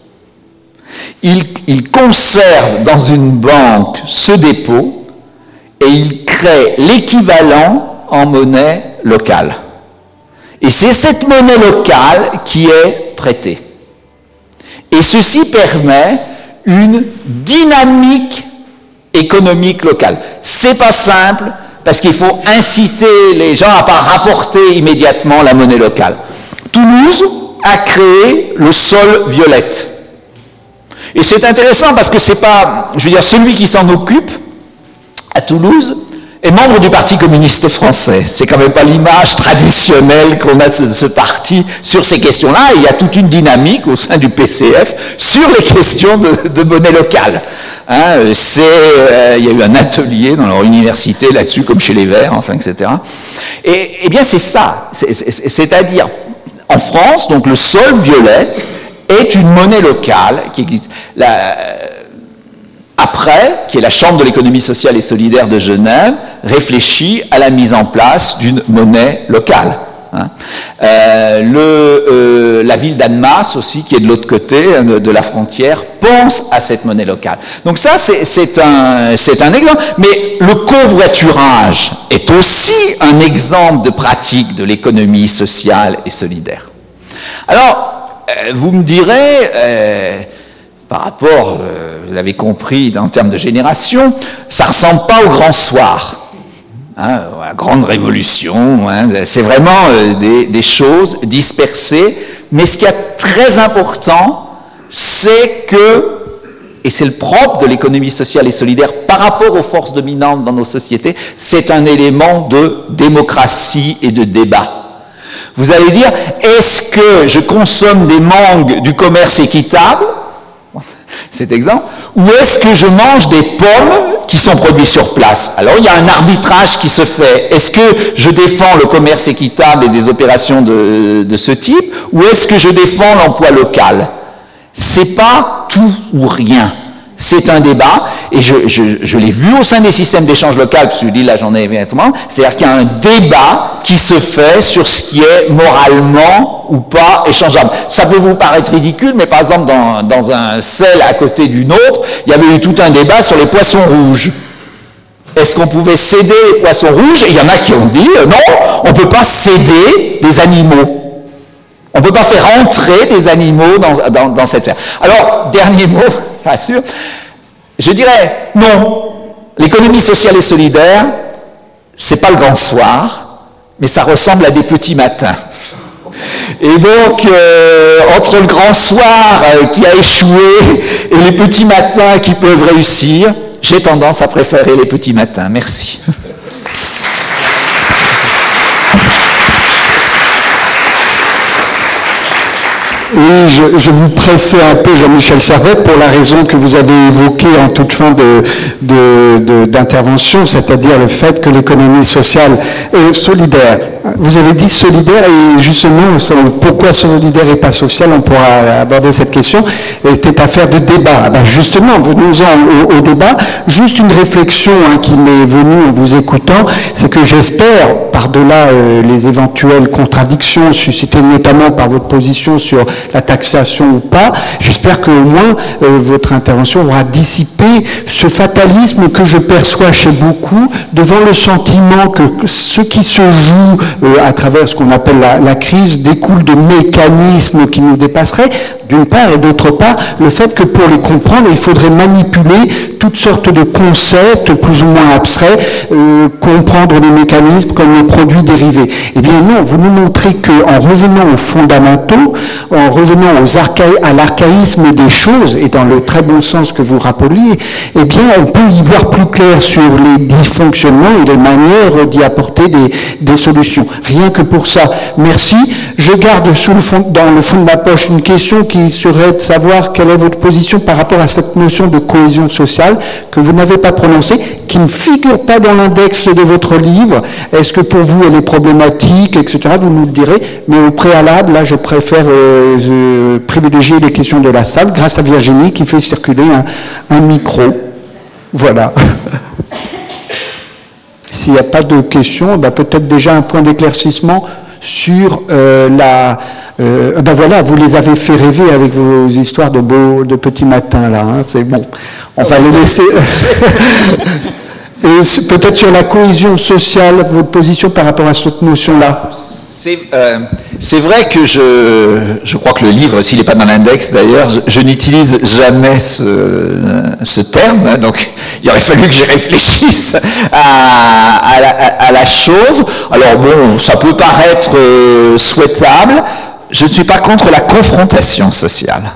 Ils, ils conservent dans une banque ce dépôt et ils créent l'équivalent en monnaie locale. Et c'est cette monnaie locale qui est prêtée. Et ceci permet une dynamique économique locale. C'est pas simple parce qu'il faut inciter les gens à pas rapporter immédiatement la monnaie locale. Toulouse a créé le sol violette. Et c'est intéressant parce que c'est pas, je veux dire, celui qui s'en occupe à Toulouse est membre du Parti communiste français. C'est quand même pas l'image traditionnelle qu'on a de ce parti sur ces questions-là. Il y a toute une dynamique au sein du P C F sur les questions de, de monnaie locale. Hein, c'est, euh, il y a eu un atelier dans leur université là-dessus, comme chez les Verts, enfin, et cetera. Et, et bien c'est ça, c'est, c'est, c'est-à-dire en France, donc le sol violette est une monnaie locale qui existe. La, Après, qui est la Chambre de l'économie sociale et solidaire de Genève, réfléchit à la mise en place d'une monnaie locale. Hein. Euh, le, euh, la ville d'Annemasse aussi, qui est de l'autre côté de, de la frontière, pense à cette monnaie locale. Donc ça, c'est un, c'est un exemple. Mais le covoiturage est aussi un exemple de pratique de l'économie sociale et solidaire. Alors, euh, vous me direz... Euh, par rapport, euh, vous l'avez compris, en termes de génération, ça ne ressemble pas au Grand Soir, hein, à la Grande Révolution, hein, c'est vraiment euh, des, des choses dispersées, mais ce qui est très important, c'est que, et c'est le propre de l'économie sociale et solidaire par rapport aux forces dominantes dans nos sociétés, c'est un élément de démocratie et de débat. Vous allez dire, est-ce que je consomme des mangues du commerce équitable, cet exemple, ou est-ce que je mange des pommes qui sont produites sur place? Alors il y a un arbitrage qui se fait. Est-ce que je défends le commerce équitable et des opérations de, de ce type, ou est-ce que je défends l'emploi local? C'est pas tout ou rien. C'est un débat, et je, je, je l'ai vu au sein des systèmes d'échange local, parce que je dis là j'en ai évidemment, c'est-à-dire qu'il y a un débat qui se fait sur ce qui est moralement ou pas échangeable. Ça peut vous paraître ridicule, mais par exemple dans, dans un sel à côté d'une autre, il y avait eu tout un débat sur les poissons rouges. Est-ce qu'on pouvait céder les poissons rouges? Et il y en a qui ont dit euh, non, on ne peut pas céder des animaux. On ne peut pas faire entrer des animaux dans, dans, dans cette ferme. Alors, dernier mot, bien sûr, je dirais non. L'économie sociale et solidaire, c'est pas le grand soir, mais ça ressemble à des petits matins. Et donc, euh, entre le grand soir euh, qui a échoué et les petits matins qui peuvent réussir, j'ai tendance à préférer les petits matins. Merci. Oui, je, je vous pressais un peu, Jean-Michel Servet, pour la raison que vous avez évoquée en toute fin de, de, de, d'intervention, c'est-à-dire le fait que l'économie sociale est solidaire. Vous avez dit solidaire, et justement, pourquoi solidaire et pas social, on pourra aborder cette question, était affaire de débat. Ben justement, venons-en au, au débat. Juste une réflexion hein, qui m'est venue en vous écoutant, c'est que j'espère, par-delà euh, les éventuelles contradictions suscitées notamment par votre position sur la taxation ou pas, j'espère qu'au moins euh, votre intervention aura dissipé ce fatalisme que je perçois chez beaucoup devant le sentiment que, que ce qui se joue euh, à travers ce qu'on appelle la, la crise découle de mécanismes qui nous dépasseraient. d'une part, et d'autre part, le fait que pour les comprendre, il faudrait manipuler toutes sortes de concepts plus ou moins abstraits, euh, comprendre les mécanismes comme les produits dérivés. Eh bien non, vous nous montrez qu'en revenant aux fondamentaux, en revenant aux archaï- à l'archaïsme des choses, et dans le très bon sens que vous rappeliez, eh bien on peut y voir plus clair sur les dysfonctionnements et les manières d'y apporter des, des solutions. Rien que pour ça, merci. Je garde sous le fond, dans le fond de ma poche une question qui serait de savoir quelle est votre position par rapport à cette notion de cohésion sociale que vous n'avez pas prononcée, qui ne figure pas dans l'index de votre livre. Est-ce que pour vous elle est problématique, et cetera. Vous nous le direz, mais au préalable, là je préfère euh, euh, privilégier les questions de la salle grâce à Virginie qui fait circuler un, un micro. Voilà. S'il n'y a pas de questions, bah, peut-être déjà un point d'éclaircissement sur euh, la... Euh, ben voilà, vous les avez fait rêver avec vos histoires de beaux, de petits matins là, hein, c'est bon. On va les laisser. Et peut-être sur la cohésion sociale, votre position par rapport à cette notion-là. C'est euh, c'est vrai que je, je crois que le livre, s'il n'est pas dans l'index d'ailleurs, je, je n'utilise jamais ce, ce terme, hein, donc il aurait fallu que je réfléchisse à, à, la, à la chose. Alors bon, ça peut paraître euh, souhaitable. Je ne suis pas contre la confrontation sociale,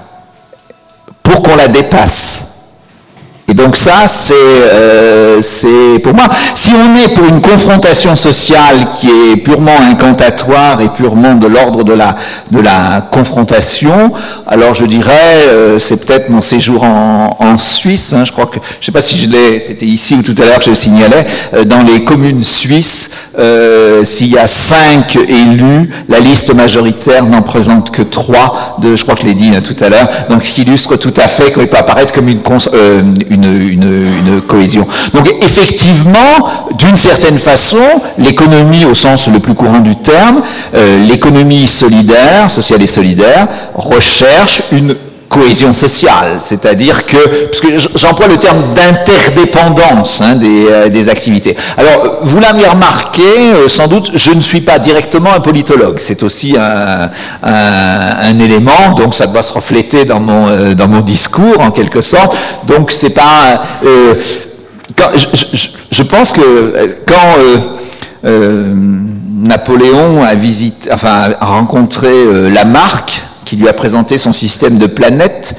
pour qu'on la dépasse. Et donc ça, c'est, euh, c'est pour moi, si on est pour une confrontation sociale qui est purement incantatoire et purement de l'ordre de la, de la confrontation, alors je dirais, euh, c'est peut-être mon séjour en, en Suisse, hein, je crois que, je ne sais pas si je l'ai, c'était ici ou tout à l'heure que je le signalais, euh, dans les communes suisses, euh, s'il y a cinq élus, la liste majoritaire n'en présente que trois, de, je crois que je l'ai dit hein, tout à l'heure, donc ce qui illustre tout à fait qu'il peut apparaître comme une, cons- euh, une Une, une, une cohésion. Donc effectivement, d'une certaine façon, l'économie au sens le plus courant du terme, euh, l'économie solidaire, sociale et solidaire, recherche une cohésion sociale, c'est-à-dire que, parce que j'emploie le terme d'interdépendance hein, des, euh, des activités. Alors, vous l'avez remarqué, euh, sans doute, je ne suis pas directement un politologue, c'est aussi un, un, un élément, donc ça doit se refléter dans mon, euh, dans mon discours, en quelque sorte, donc c'est pas... Euh, quand, je, je, je pense que quand... Euh, euh, Napoléon a visité, enfin, a rencontré euh, Lamarck, qui lui a présenté son système de planètes,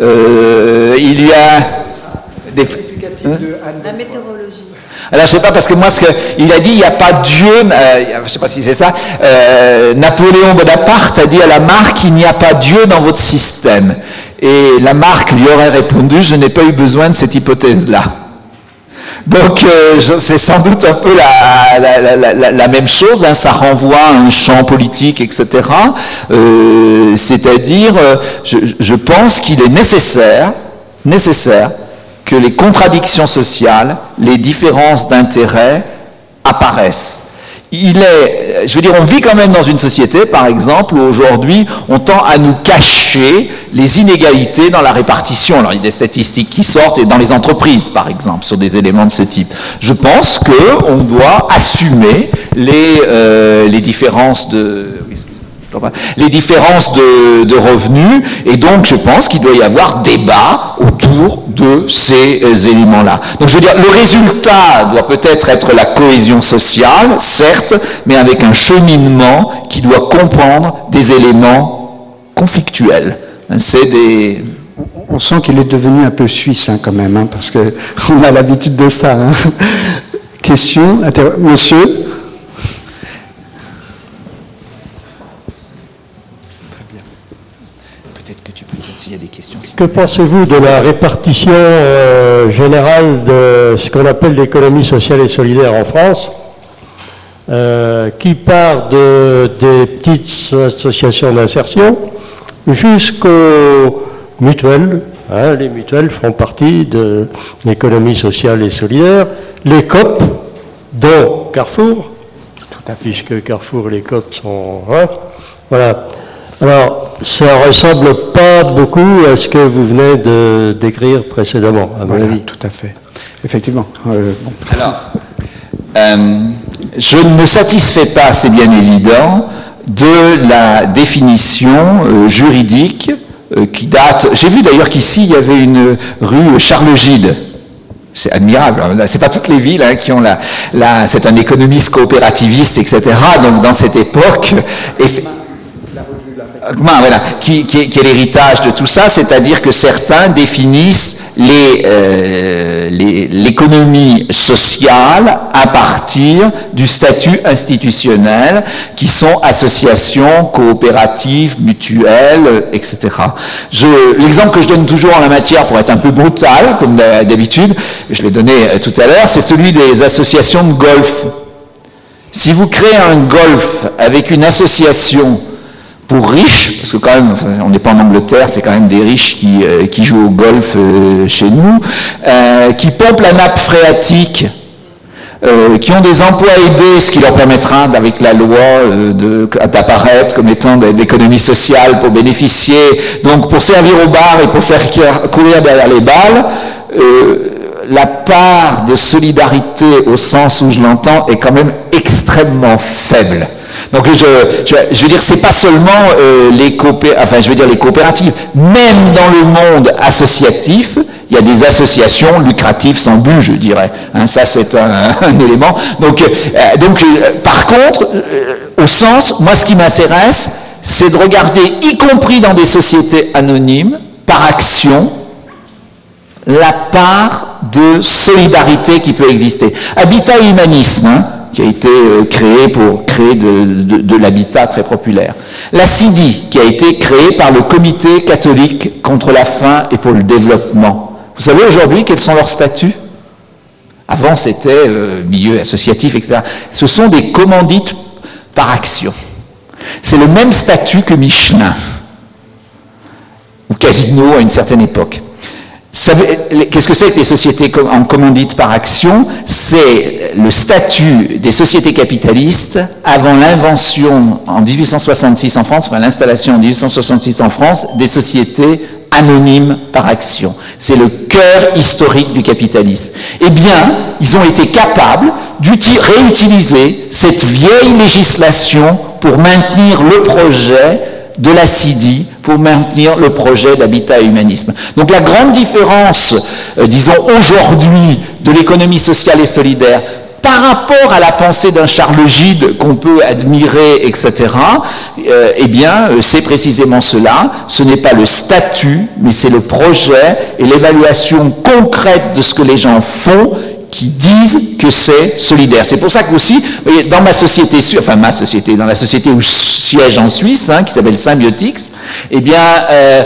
euh, il lui a... Des... Hein? La météorologie. Alors je sais pas, parce que moi, ce qu'il a dit, il n'y a pas Dieu, euh, je sais pas si c'est ça, euh, Napoléon Bonaparte a dit à Lamarck, il n'y a pas Dieu dans votre système. Et Lamarck lui aurait répondu, je n'ai pas eu besoin de cette hypothèse-là. Donc euh, c'est sans doute un peu la, la, la, la, la même chose, hein, ça renvoie à un champ politique, et cetera. Euh, c'est-à-dire, euh, je, je pense qu'il est nécessaire, nécessaire que les contradictions sociales, les différences d'intérêts apparaissent. Il est, je veux dire, on vit quand même dans une société, par exemple, où aujourd'hui, on tend à nous cacher les inégalités dans la répartition. Alors, il y a des statistiques qui sortent, et dans les entreprises, par exemple, sur des éléments de ce type. Je pense qu'on doit assumer les, euh, les différences de... les différences de, de revenus, et donc je pense qu'il doit y avoir débat autour de ces éléments-là. Donc je veux dire, le résultat doit peut-être être la cohésion sociale, certes, mais avec un cheminement qui doit comprendre des éléments conflictuels. C'est des... On sent qu'il est devenu un peu suisse hein, quand même, hein, parce qu'on a l'habitude de ça. Hein. Question, inter... monsieur ? S'il y a des questions. Que pensez-vous de la répartition euh, générale de ce qu'on appelle l'économie sociale et solidaire en France, euh, qui part de, des petites associations d'insertion jusqu'aux mutuelles, hein, les mutuelles font partie de l'économie sociale et solidaire, les C O P, dont Carrefour, tout à fait. Puisque Carrefour et les C O P sont... Hein, voilà. Alors, ça ne ressemble pas beaucoup à ce que vous venez de décrire précédemment, à mon voilà, avis. Tout à fait. Effectivement. Euh, bon. Alors, euh, je ne me satisfais pas, c'est bien évident, de la définition euh, juridique euh, qui date... J'ai vu d'ailleurs qu'ici, il y avait une rue Charles-Gide. C'est admirable. C'est pas toutes les villes hein, qui ont la, la... C'est un économiste coopérativiste, et cetera. Donc, dans cette époque... Eff... Voilà, qui, qui, est, qui est l'héritage de tout ça, c'est-à-dire que certains définissent les, euh, les, l'économie sociale à partir du statut institutionnel, qui sont associations, coopératives, mutuelles, et cetera. Je, l'exemple que je donne toujours en la matière, pour être un peu brutal, comme d'habitude, je l'ai donné tout à l'heure, c'est celui des associations de golf. Si vous créez un golf avec une association pour riches, parce que quand même, on n'est pas en Angleterre, c'est quand même des riches qui, euh, qui jouent au golf euh, chez nous, euh, qui pompent la nappe phréatique, euh, qui ont des emplois aidés, ce qui leur permettra, avec la loi, euh, de, d'apparaître comme étant de l'économie sociale pour bénéficier, donc pour servir au bar et pour faire courir derrière les balles, euh, la part de solidarité, au sens où je l'entends, est quand même extrêmement faible. Donc je, je, je veux dire, c'est pas seulement euh, les coopé- enfin je veux dire les coopératives, même dans le monde associatif, il y a des associations lucratives sans but, je dirais. Hein, ça c'est un, un élément. Donc, euh, donc euh, par contre, euh, au sens, moi ce qui m'intéresse, c'est de regarder, y compris dans des sociétés anonymes, par action, la part de solidarité qui peut exister. Habitat et humanisme, hein, qui a été euh, créé pour créer de, de, de l'habitat très populaire. La C I D I, qui a été créée par le Comité catholique contre la faim et pour le développement. Vous savez aujourd'hui quels sont leurs statuts ? Avant c'était euh, milieu associatif, et cetera. Ce sont des commandites par action. C'est le même statut que Michelin, ou Casino à une certaine époque. Qu'est-ce que c'est que les sociétés en commandite par action ? C'est le statut des sociétés capitalistes avant l'invention en dix-huit cent soixante-six en France, enfin l'installation en dix-huit cent soixante-six en France, des sociétés anonymes par action. C'est le cœur historique du capitalisme. Eh bien, ils ont été capables de réutiliser cette vieille législation pour maintenir le projet de la C I D I, pour maintenir le projet d'habitat et humanisme. Donc la grande différence, euh, disons aujourd'hui, de l'économie sociale et solidaire par rapport à la pensée d'un Charles Gide qu'on peut admirer, et cetera, euh, eh bien, euh, c'est précisément cela. Ce n'est pas le statut, mais c'est le projet et l'évaluation concrète de ce que les gens font qui disent que c'est solidaire. C'est pour ça qu'aussi, vous voyez, dans ma société, enfin ma société, dans la société où je siège en Suisse, hein, qui s'appelle Symbiotics, eh bien, euh,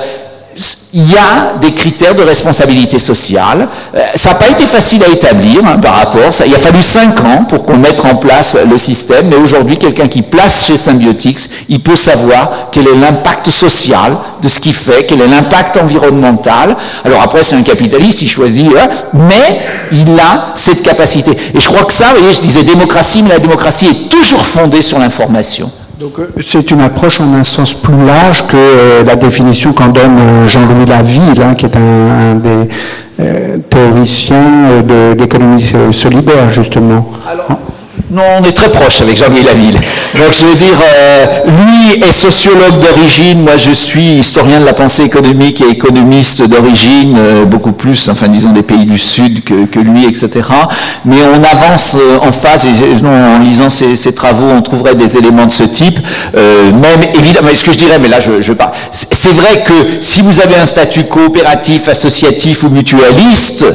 il y a des critères de responsabilité sociale. Euh, ça n'a pas été facile à établir hein, par rapport. Ça, il a fallu cinq ans pour qu'on mette en place le système, mais aujourd'hui, quelqu'un qui place chez Symbiotics, il peut savoir quel est l'impact social de ce qu'il fait, quel est l'impact environnemental. Alors après, c'est un capitaliste, il choisit, hein, mais il a cette capacité. Et je crois que ça, vous voyez, je disais démocratie, mais la démocratie est toujours fondée sur l'information. Donc c'est une approche en un sens plus large que euh, la définition qu'en donne euh, Jean-Louis Laville, hein, qui est un, un des euh, théoriciens de l'économie solidaire, justement. Alors, non, on est très proche avec Jean-Louis Laville. Donc je veux dire, euh, lui est sociologue d'origine, moi je suis historien de la pensée économique et économiste d'origine, euh, beaucoup plus, enfin disons des pays du Sud que, que lui, et cetera. Mais on avance euh, en phase, et non, en lisant ses, ses travaux, on trouverait des éléments de ce type. Euh, même, évidemment, ce que je dirais, mais là je, je parle, c'est vrai que si vous avez un statut coopératif, associatif ou mutualiste,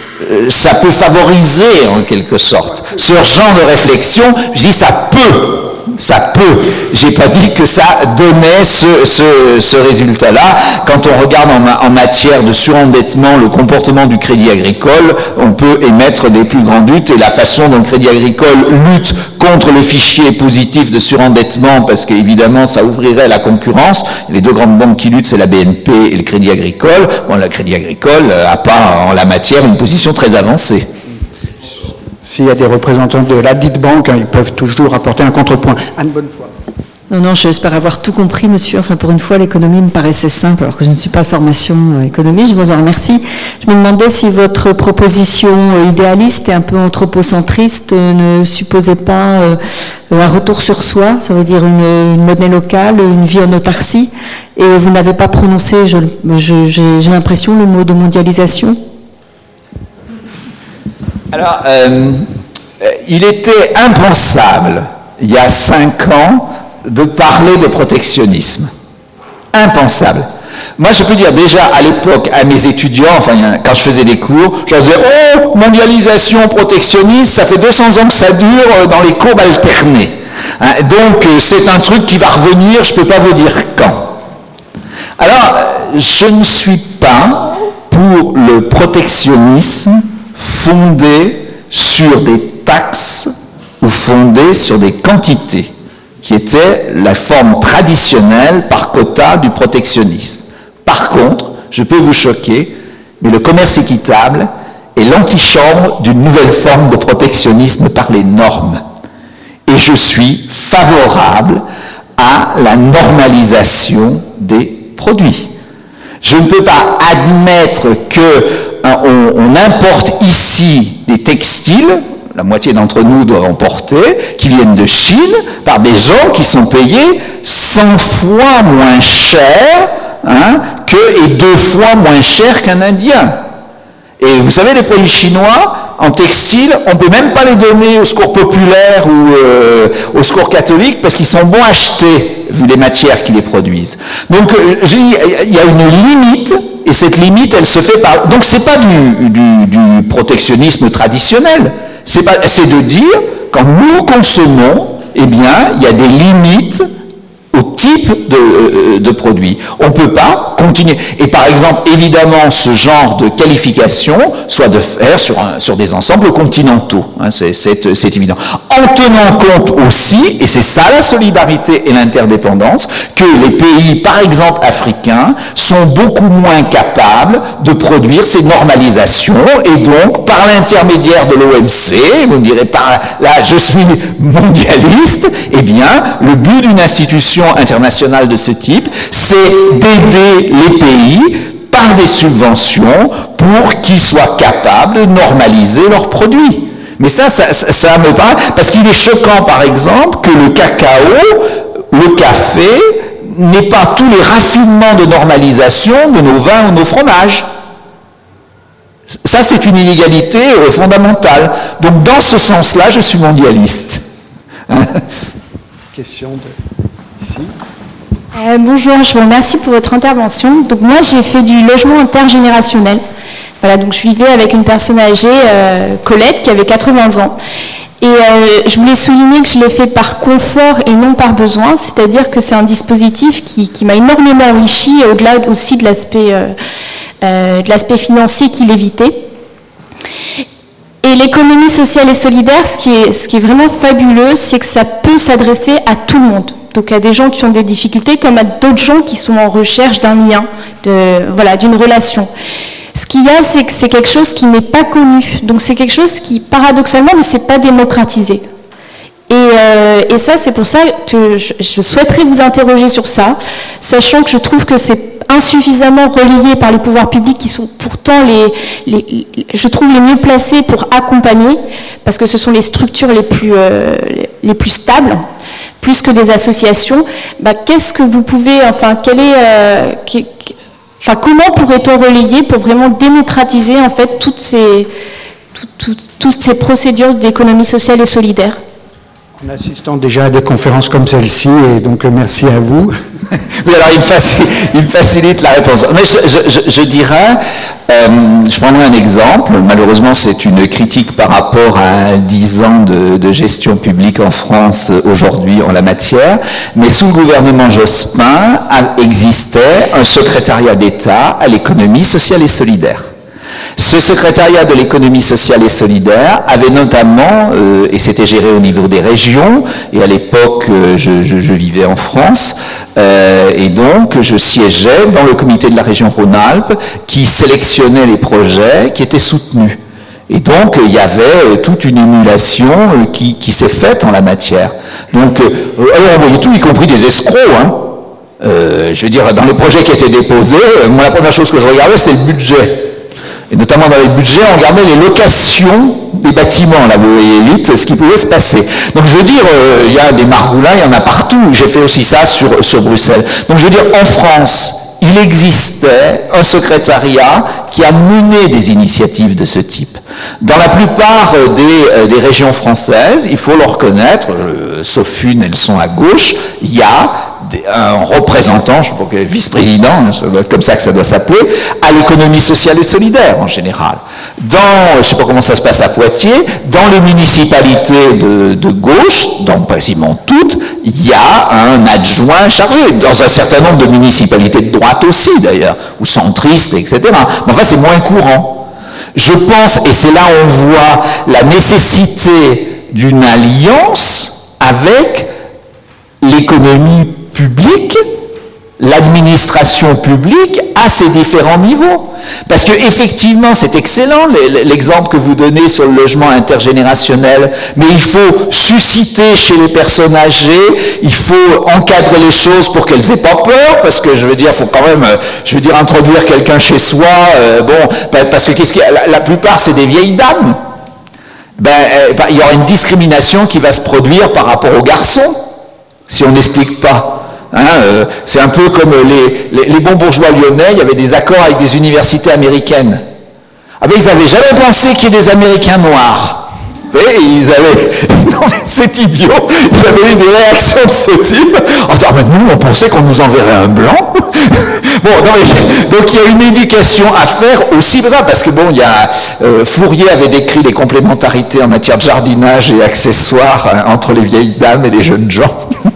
ça peut favoriser en quelque sorte ce genre de réflexion. Je dis ça peut, ça peut. J'ai pas dit que ça donnait ce, ce, ce résultat-là. Quand on regarde en, en matière de surendettement le comportement du Crédit Agricole, on peut émettre des plus grands doutes, et la façon dont le Crédit Agricole lutte contre le fichier positif de surendettement, parce qu'évidemment ça ouvrirait la concurrence. Les deux grandes banques qui luttent, c'est la B N P et le Crédit Agricole. Bon, le Crédit Agricole n'a pas en la matière une position très avancée. S'il y a des représentants de la dite banque, hein, ils peuvent toujours apporter un contrepoint. Anne Bonnefoy. Non, non, j'espère avoir tout compris, monsieur. Enfin, pour une fois, l'économie me paraissait simple, alors que je ne suis pas de formation euh, économie. Je vous en remercie. Je me demandais si votre proposition euh, idéaliste et un peu anthropocentriste euh, ne supposait pas euh, un retour sur soi, ça veut dire une, une monnaie locale, une vie en autarcie. Et vous n'avez pas prononcé, je, je, j'ai, j'ai l'impression, le mot de mondialisation. Alors, euh, il était impensable, il y a cinq ans, de parler de protectionnisme. Impensable. Moi, je peux dire déjà à l'époque, à mes étudiants, enfin, quand je faisais des cours, je leur disais « Oh, mondialisation, protectionnisme, ça fait deux cents ans que ça dure dans les courbes alternées. Hein, » Donc, c'est un truc qui va revenir, je ne peux pas vous dire quand. Alors, je ne suis pas pour le protectionnisme fondé sur des taxes ou fondé sur des quantités, qui était la forme traditionnelle par quota du protectionnisme. Par contre, je peux vous choquer, mais le commerce équitable est l'antichambre d'une nouvelle forme de protectionnisme par les normes. Et je suis favorable à la normalisation des produits. Je ne peux pas admettre qu'on on importe ici des textiles, la moitié d'entre nous doivent emporter, qui viennent de Chine, par des gens qui sont payés cent fois moins cher hein, que, et deux fois moins cher qu'un Indien. Et vous savez, les produits chinois, en textile, on ne peut même pas les donner au secours populaire ou euh, au secours catholique parce qu'ils sont bons à acheter, vu les matières qui les produisent. Donc, il y a une limite, et cette limite, elle se fait par... Donc, ce n'est pas du, du, du protectionnisme traditionnel. C'est, pas, c'est de dire, quand nous consommons, eh bien, il y a des limites au type de, euh, de produit. On ne peut pas continuer. Et par exemple, évidemment, ce genre de qualification soit de faire sur, un, sur des ensembles continentaux. Hein, c'est, c'est, c'est évident. En tenant compte aussi, et c'est ça la solidarité et l'interdépendance, que les pays, par exemple africains, sont beaucoup moins capables de produire ces normalisations, et donc, par l'intermédiaire de l'O M C, vous me direz, par là, je suis mondialiste, eh bien, le but d'une institution internationale de ce type, c'est d'aider les pays par des subventions pour qu'ils soient capables de normaliser leurs produits. Mais ça, ça, ça, ça me parle, parce qu'il est choquant, par exemple, que le cacao, le café, n'ait pas tous les raffinements de normalisation de nos vins ou nos fromages. Ça, c'est une inégalité fondamentale. Donc, dans ce sens-là, je suis mondialiste. Question de... Ici. Euh, bonjour, je vous remercie pour votre intervention. Donc moi, j'ai fait du logement intergénérationnel. Voilà, donc je vivais avec une personne âgée, euh, Colette, qui avait quatre-vingts ans. Et euh, je voulais souligner que je l'ai fait par confort et non par besoin, c'est-à-dire que c'est un dispositif qui, qui m'a énormément enrichi, au-delà aussi de l'aspect, euh, euh, de l'aspect financier qu'il évitait. Et l'économie sociale et solidaire, ce qui est, ce qui est vraiment fabuleux, c'est que ça peut s'adresser à tout le monde. Donc à des gens qui ont des difficultés, comme à d'autres gens qui sont en recherche d'un lien, de, voilà, d'une relation. Ce qu'il y a, c'est que c'est quelque chose qui n'est pas connu. Donc c'est quelque chose qui, paradoxalement, ne s'est pas démocratisé. Et, euh, et ça, c'est pour ça que je, je souhaiterais vous interroger sur ça, sachant que je trouve que c'est insuffisamment relayé par les pouvoirs publics qui sont pourtant, les, les, je trouve, les mieux placés pour accompagner, parce que ce sont les structures les plus, euh, les plus stables, plus que des associations. Bah, qu'est-ce que vous pouvez, enfin, quel est... Euh, qui, Enfin, comment pourrait-on relayer pour vraiment démocratiser en fait toutes ces, tout, tout, toutes ces procédures d'économie sociale et solidaire? En assistant déjà à des conférences comme celle-ci, et donc merci à vous. Oui, alors il me facilite, il me facilite la réponse. Mais je, je, je, je dirais, euh, je prendrai un exemple. Malheureusement, c'est une critique par rapport à dix ans de, de gestion publique en France aujourd'hui en la matière. Mais sous le gouvernement Jospin existait un secrétariat d'État à l'économie sociale et solidaire. Ce secrétariat de l'économie sociale et solidaire avait notamment, euh, et c'était géré au niveau des régions, et à l'époque euh, je, je, je vivais en France, euh, et donc je siégeais dans le comité de la région Rhône-Alpes qui sélectionnait les projets qui étaient soutenus. Et donc, il y avait toute une émulation qui, qui s'est faite en la matière. Donc, alors on voyait tout, y compris des escrocs, hein. Euh, je veux dire, dans les projets qui étaient déposés, moi, la première chose que je regardais, c'est le budget. Et notamment dans les budgets, on regardait les locations des bâtiments, là, vous voyez vite ce qui pouvait se passer. Donc je veux dire, euh, il y a des margoulins, il y en a partout. J'ai fait aussi ça sur, sur Bruxelles. Donc je veux dire, en France, il existait un secrétariat qui a mené des initiatives de ce type. Dans la plupart des, euh, des régions françaises, il faut le reconnaître, euh, sauf une, elles sont à gauche, il y a un représentant, je ne sais pas, vice-président, ça doit être comme ça que ça doit s'appeler, à l'économie sociale et solidaire en général. Dans, je ne sais pas comment ça se passe à Poitiers, dans les municipalités de, de gauche, dans quasiment toutes, il y a un adjoint chargé, dans un certain nombre de municipalités de droite aussi d'ailleurs, ou centristes, et cetera. Mais enfin, c'est moins courant. Je pense, et c'est là où on voit la nécessité d'une alliance avec l'économie publique, l'administration publique à ses différents niveaux. Parce que effectivement, c'est excellent l'exemple que vous donnez sur le logement intergénérationnel, mais il faut susciter chez les personnes âgées, il faut encadrer les choses pour qu'elles aient pas peur, parce que je veux dire, il faut quand même, je veux dire, introduire quelqu'un chez soi, euh, bon, parce que qu'est-ce qu'il y a, la, la plupart c'est des vieilles dames. Ben, euh, il y aura une discrimination qui va se produire par rapport aux garçons, si on n'explique pas. Hein, euh, c'est un peu comme les, les, les bons bourgeois lyonnais, il y avait des accords avec des universités américaines. Ah ben ils n'avaient jamais pensé qu'il y ait des Américains noirs. Oui, ils avaient... Non mais c'est idiot, ils avaient eu des réactions de ce type. En disant, mais nous on pensait qu'on nous enverrait un blanc. Bon, non, mais, donc il y a une éducation à faire aussi, parce que bon, il y a... Euh, Fourier avait décrit les complémentarités en matière de jardinage et accessoires hein, entre les vieilles dames et les jeunes gens.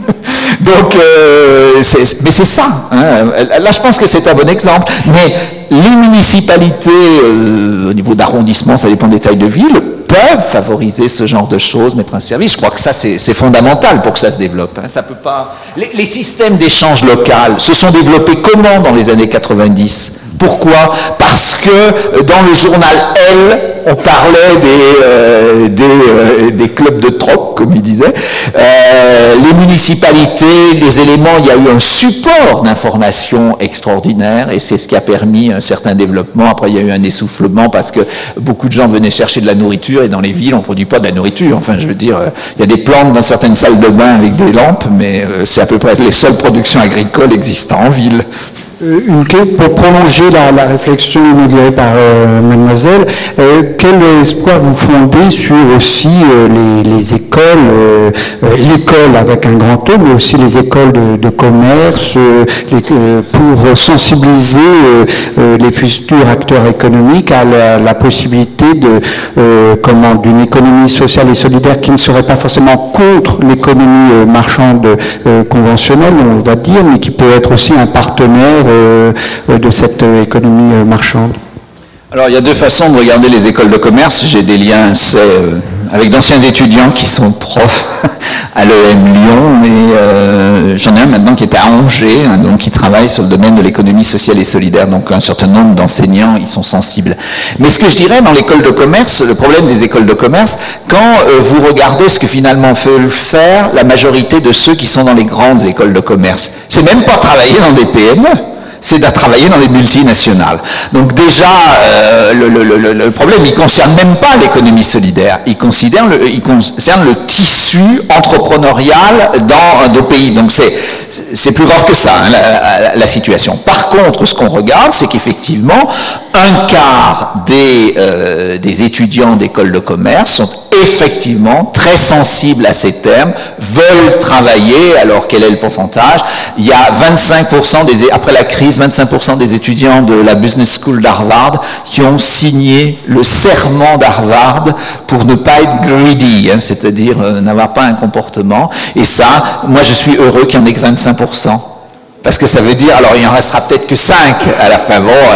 Donc, euh, c'est, mais c'est ça. Hein. Là, je pense que c'est un bon exemple. Mais les municipalités, euh, au niveau d'arrondissement, ça dépend des tailles de ville, peuvent favoriser ce genre de choses, mettre un service. Je crois que ça, c'est, c'est fondamental pour que ça se développe. Hein. Ça peut pas... les, les systèmes d'échange local se sont développés comment dans les années quatre-vingt-dix ? Pourquoi ? Parce que dans le journal Elle, on parlait des, euh, des, euh, des clubs de troc, comme il disait. Euh, les municipalités, les éléments, il y a eu un support d'information extraordinaire et c'est ce qui a permis un certain développement. Après, il y a eu un essoufflement parce que beaucoup de gens venaient chercher de la nourriture et dans les villes, on ne produit pas de la nourriture. Enfin, je veux dire, euh, il y a des plantes dans certaines salles de bain avec des lampes, mais euh, c'est à peu près les seules productions agricoles existant en ville. Une clé pour prolonger la, la réflexion inaugurée par euh, mademoiselle, euh, quel espoir vous fondez sur aussi euh, les, les écoles, euh, euh, l'école avec un grand E, mais aussi les écoles de, de commerce, euh, les, euh, pour sensibiliser euh, euh, les futurs acteurs économiques à la, la possibilité de, euh, comment, d'une économie sociale et solidaire qui ne serait pas forcément contre l'économie euh, marchande euh, conventionnelle, on va dire, mais qui peut être aussi un partenaire de cette économie marchande. Alors, il y a deux façons de regarder les écoles de commerce. J'ai des liens c'est, euh, avec d'anciens étudiants qui sont profs à l'E M Lyon, et euh, j'en ai un maintenant qui est à Angers, hein, donc qui travaille sur le domaine de l'économie sociale et solidaire. Donc, un certain nombre d'enseignants, ils sont sensibles. Mais ce que je dirais dans l'école de commerce, le problème des écoles de commerce, quand euh, vous regardez ce que finalement veulent faire la majorité de ceux qui sont dans les grandes écoles de commerce, c'est même pas travailler dans des P M E. C'est de travailler dans les multinationales. Donc déjà, euh, le, le, le, le problème, il ne concerne même pas l'économie solidaire, il concerne le, il concerne le tissu entrepreneurial dans nos pays. Donc c'est, c'est plus grave que ça, hein, la, la situation. Par contre, ce qu'on regarde, c'est qu'effectivement, un quart des, euh, des étudiants d'école de commerce sont effectivement très sensibles à ces termes, veulent travailler. Alors quel est le pourcentage ? Il y a vingt-cinq pour cent des, après la crise, vingt-cinq pour cent des étudiants de la Business School d'Harvard qui ont signé le serment d'Harvard pour ne pas être greedy, hein, c'est-à-dire euh, n'avoir pas un comportement. Et ça, moi je suis heureux qu'il n'y en ait que vingt-cinq pour cent. Parce que ça veut dire, alors il en restera peut-être que cinq à la fin. Bon, euh,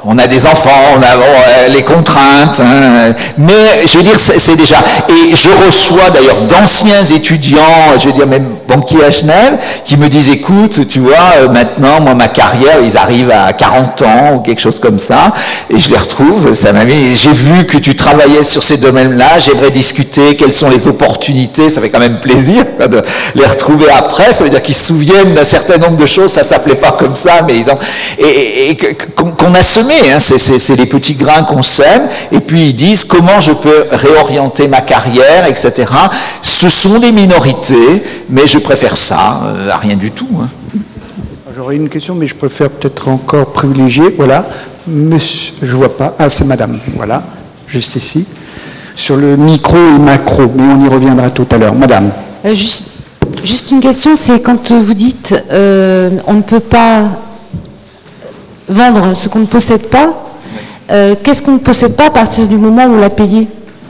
on a des enfants, on a bon, euh, les contraintes, hein, mais je veux dire, c'est, c'est déjà... Et je reçois d'ailleurs d'anciens étudiants, je veux dire même banquiers à Genève, qui me disent, écoute, tu vois, euh, maintenant, moi, ma carrière, ils arrivent à quarante ans ou quelque chose comme ça, et je les retrouve, ça m'a mis, j'ai vu que tu travaillais sur ces domaines-là, j'aimerais discuter, quelles sont les opportunités, ça fait quand même plaisir de les retrouver après, ça veut dire qu'ils se souviennent d'un certain nombre de choses, ça s'appelait pas comme ça, mais ils ont... Et, et, et qu'on, qu'on a semé, hein, c'est, c'est, c'est les petits grains qu'on sème, et puis ils disent comment je peux réorienter ma carrière, et cetera. Ce sont des minorités, mais je préfère ça euh, à rien du tout. Hein. J'aurais une question, mais je préfère peut-être encore privilégier. Voilà, monsieur, je vois pas. Ah, c'est madame, voilà, juste ici. Sur le micro et macro, mais on y reviendra tout à l'heure. Madame. Euh, juste, juste une question, c'est quand vous dites euh, on ne peut pas vendre ce qu'on ne possède pas, euh, qu'est-ce qu'on ne possède pas à partir du moment où on l'a payé ?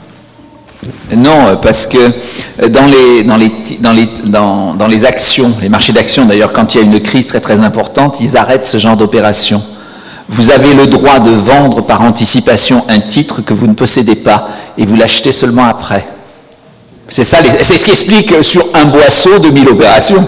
Non, parce que dans les, dans, les, dans, les, dans, dans les actions, les marchés d'actions d'ailleurs, quand il y a une crise très très importante, ils arrêtent ce genre d'opération. Vous avez le droit de vendre par anticipation un titre que vous ne possédez pas et vous l'achetez seulement après. C'est ça, c'est ce qui explique sur un boisseau de mille opérations.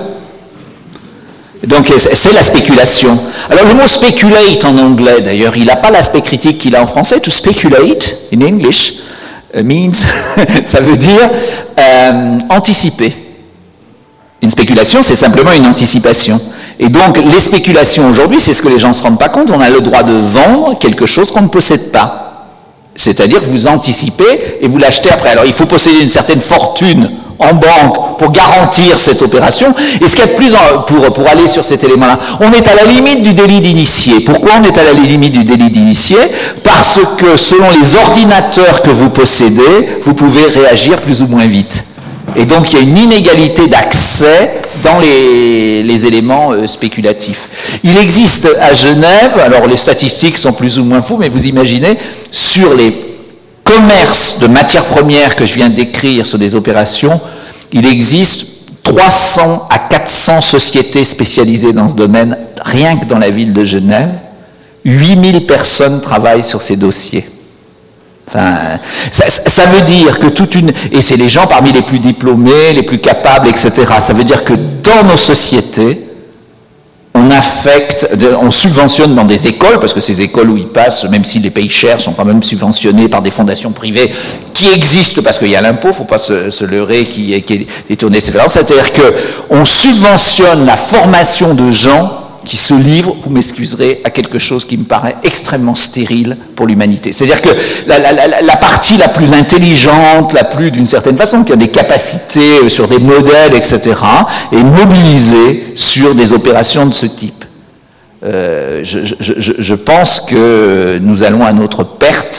Donc c'est la spéculation. Alors le mot speculate en anglais d'ailleurs, il n'a pas l'aspect critique qu'il a en français. To speculate in English means, ça veut dire euh, anticiper. Une spéculation, c'est simplement une anticipation. Et donc les spéculations aujourd'hui, c'est ce que les gens ne se rendent pas compte, on a le droit de vendre quelque chose qu'on ne possède pas. C'est-à-dire que vous anticipez et vous l'achetez après. Alors il faut posséder une certaine fortune en banque pour garantir cette opération. Et ce qu'il y a de plus, en, pour, pour aller sur cet élément-là, on est à la limite du délit d'initié. Pourquoi on est à la limite du délit d'initié ? Parce que selon les ordinateurs que vous possédez, vous pouvez réagir plus ou moins vite. Et donc il y a une inégalité d'accès dans les, les éléments euh, spéculatifs. Il existe à Genève, alors les statistiques sont plus ou moins fous, mais vous imaginez, sur les commerces de matières premières que je viens de décrire sur des opérations, il existe trois cents à quatre cents sociétés spécialisées dans ce domaine, rien que dans la ville de Genève. huit mille personnes travaillent sur ces dossiers. Enfin, ça, ça veut dire que toute une... Et c'est les gens parmi les plus diplômés, les plus capables, et cetera. Ça veut dire que dans nos sociétés, on affecte, on subventionne dans des écoles, parce que ces écoles où ils passent, même s'ils les payent cher, sont quand même subventionnés par des fondations privées qui existent parce qu'il y a l'impôt, il ne faut pas se, se leurrer, qui, qui est détourné, et cetera. C'est-à-dire qu'on subventionne la formation de gens qui se livrent, vous m'excuserez, à quelque chose qui me paraît extrêmement stérile pour l'humanité. C'est-à-dire que la, la, la, la partie la plus intelligente, la plus, d'une certaine façon, qui a des capacités sur des modèles, et cetera, est mobilisée sur des opérations de ce type. Euh, je, je, je, je pense que nous allons à notre perte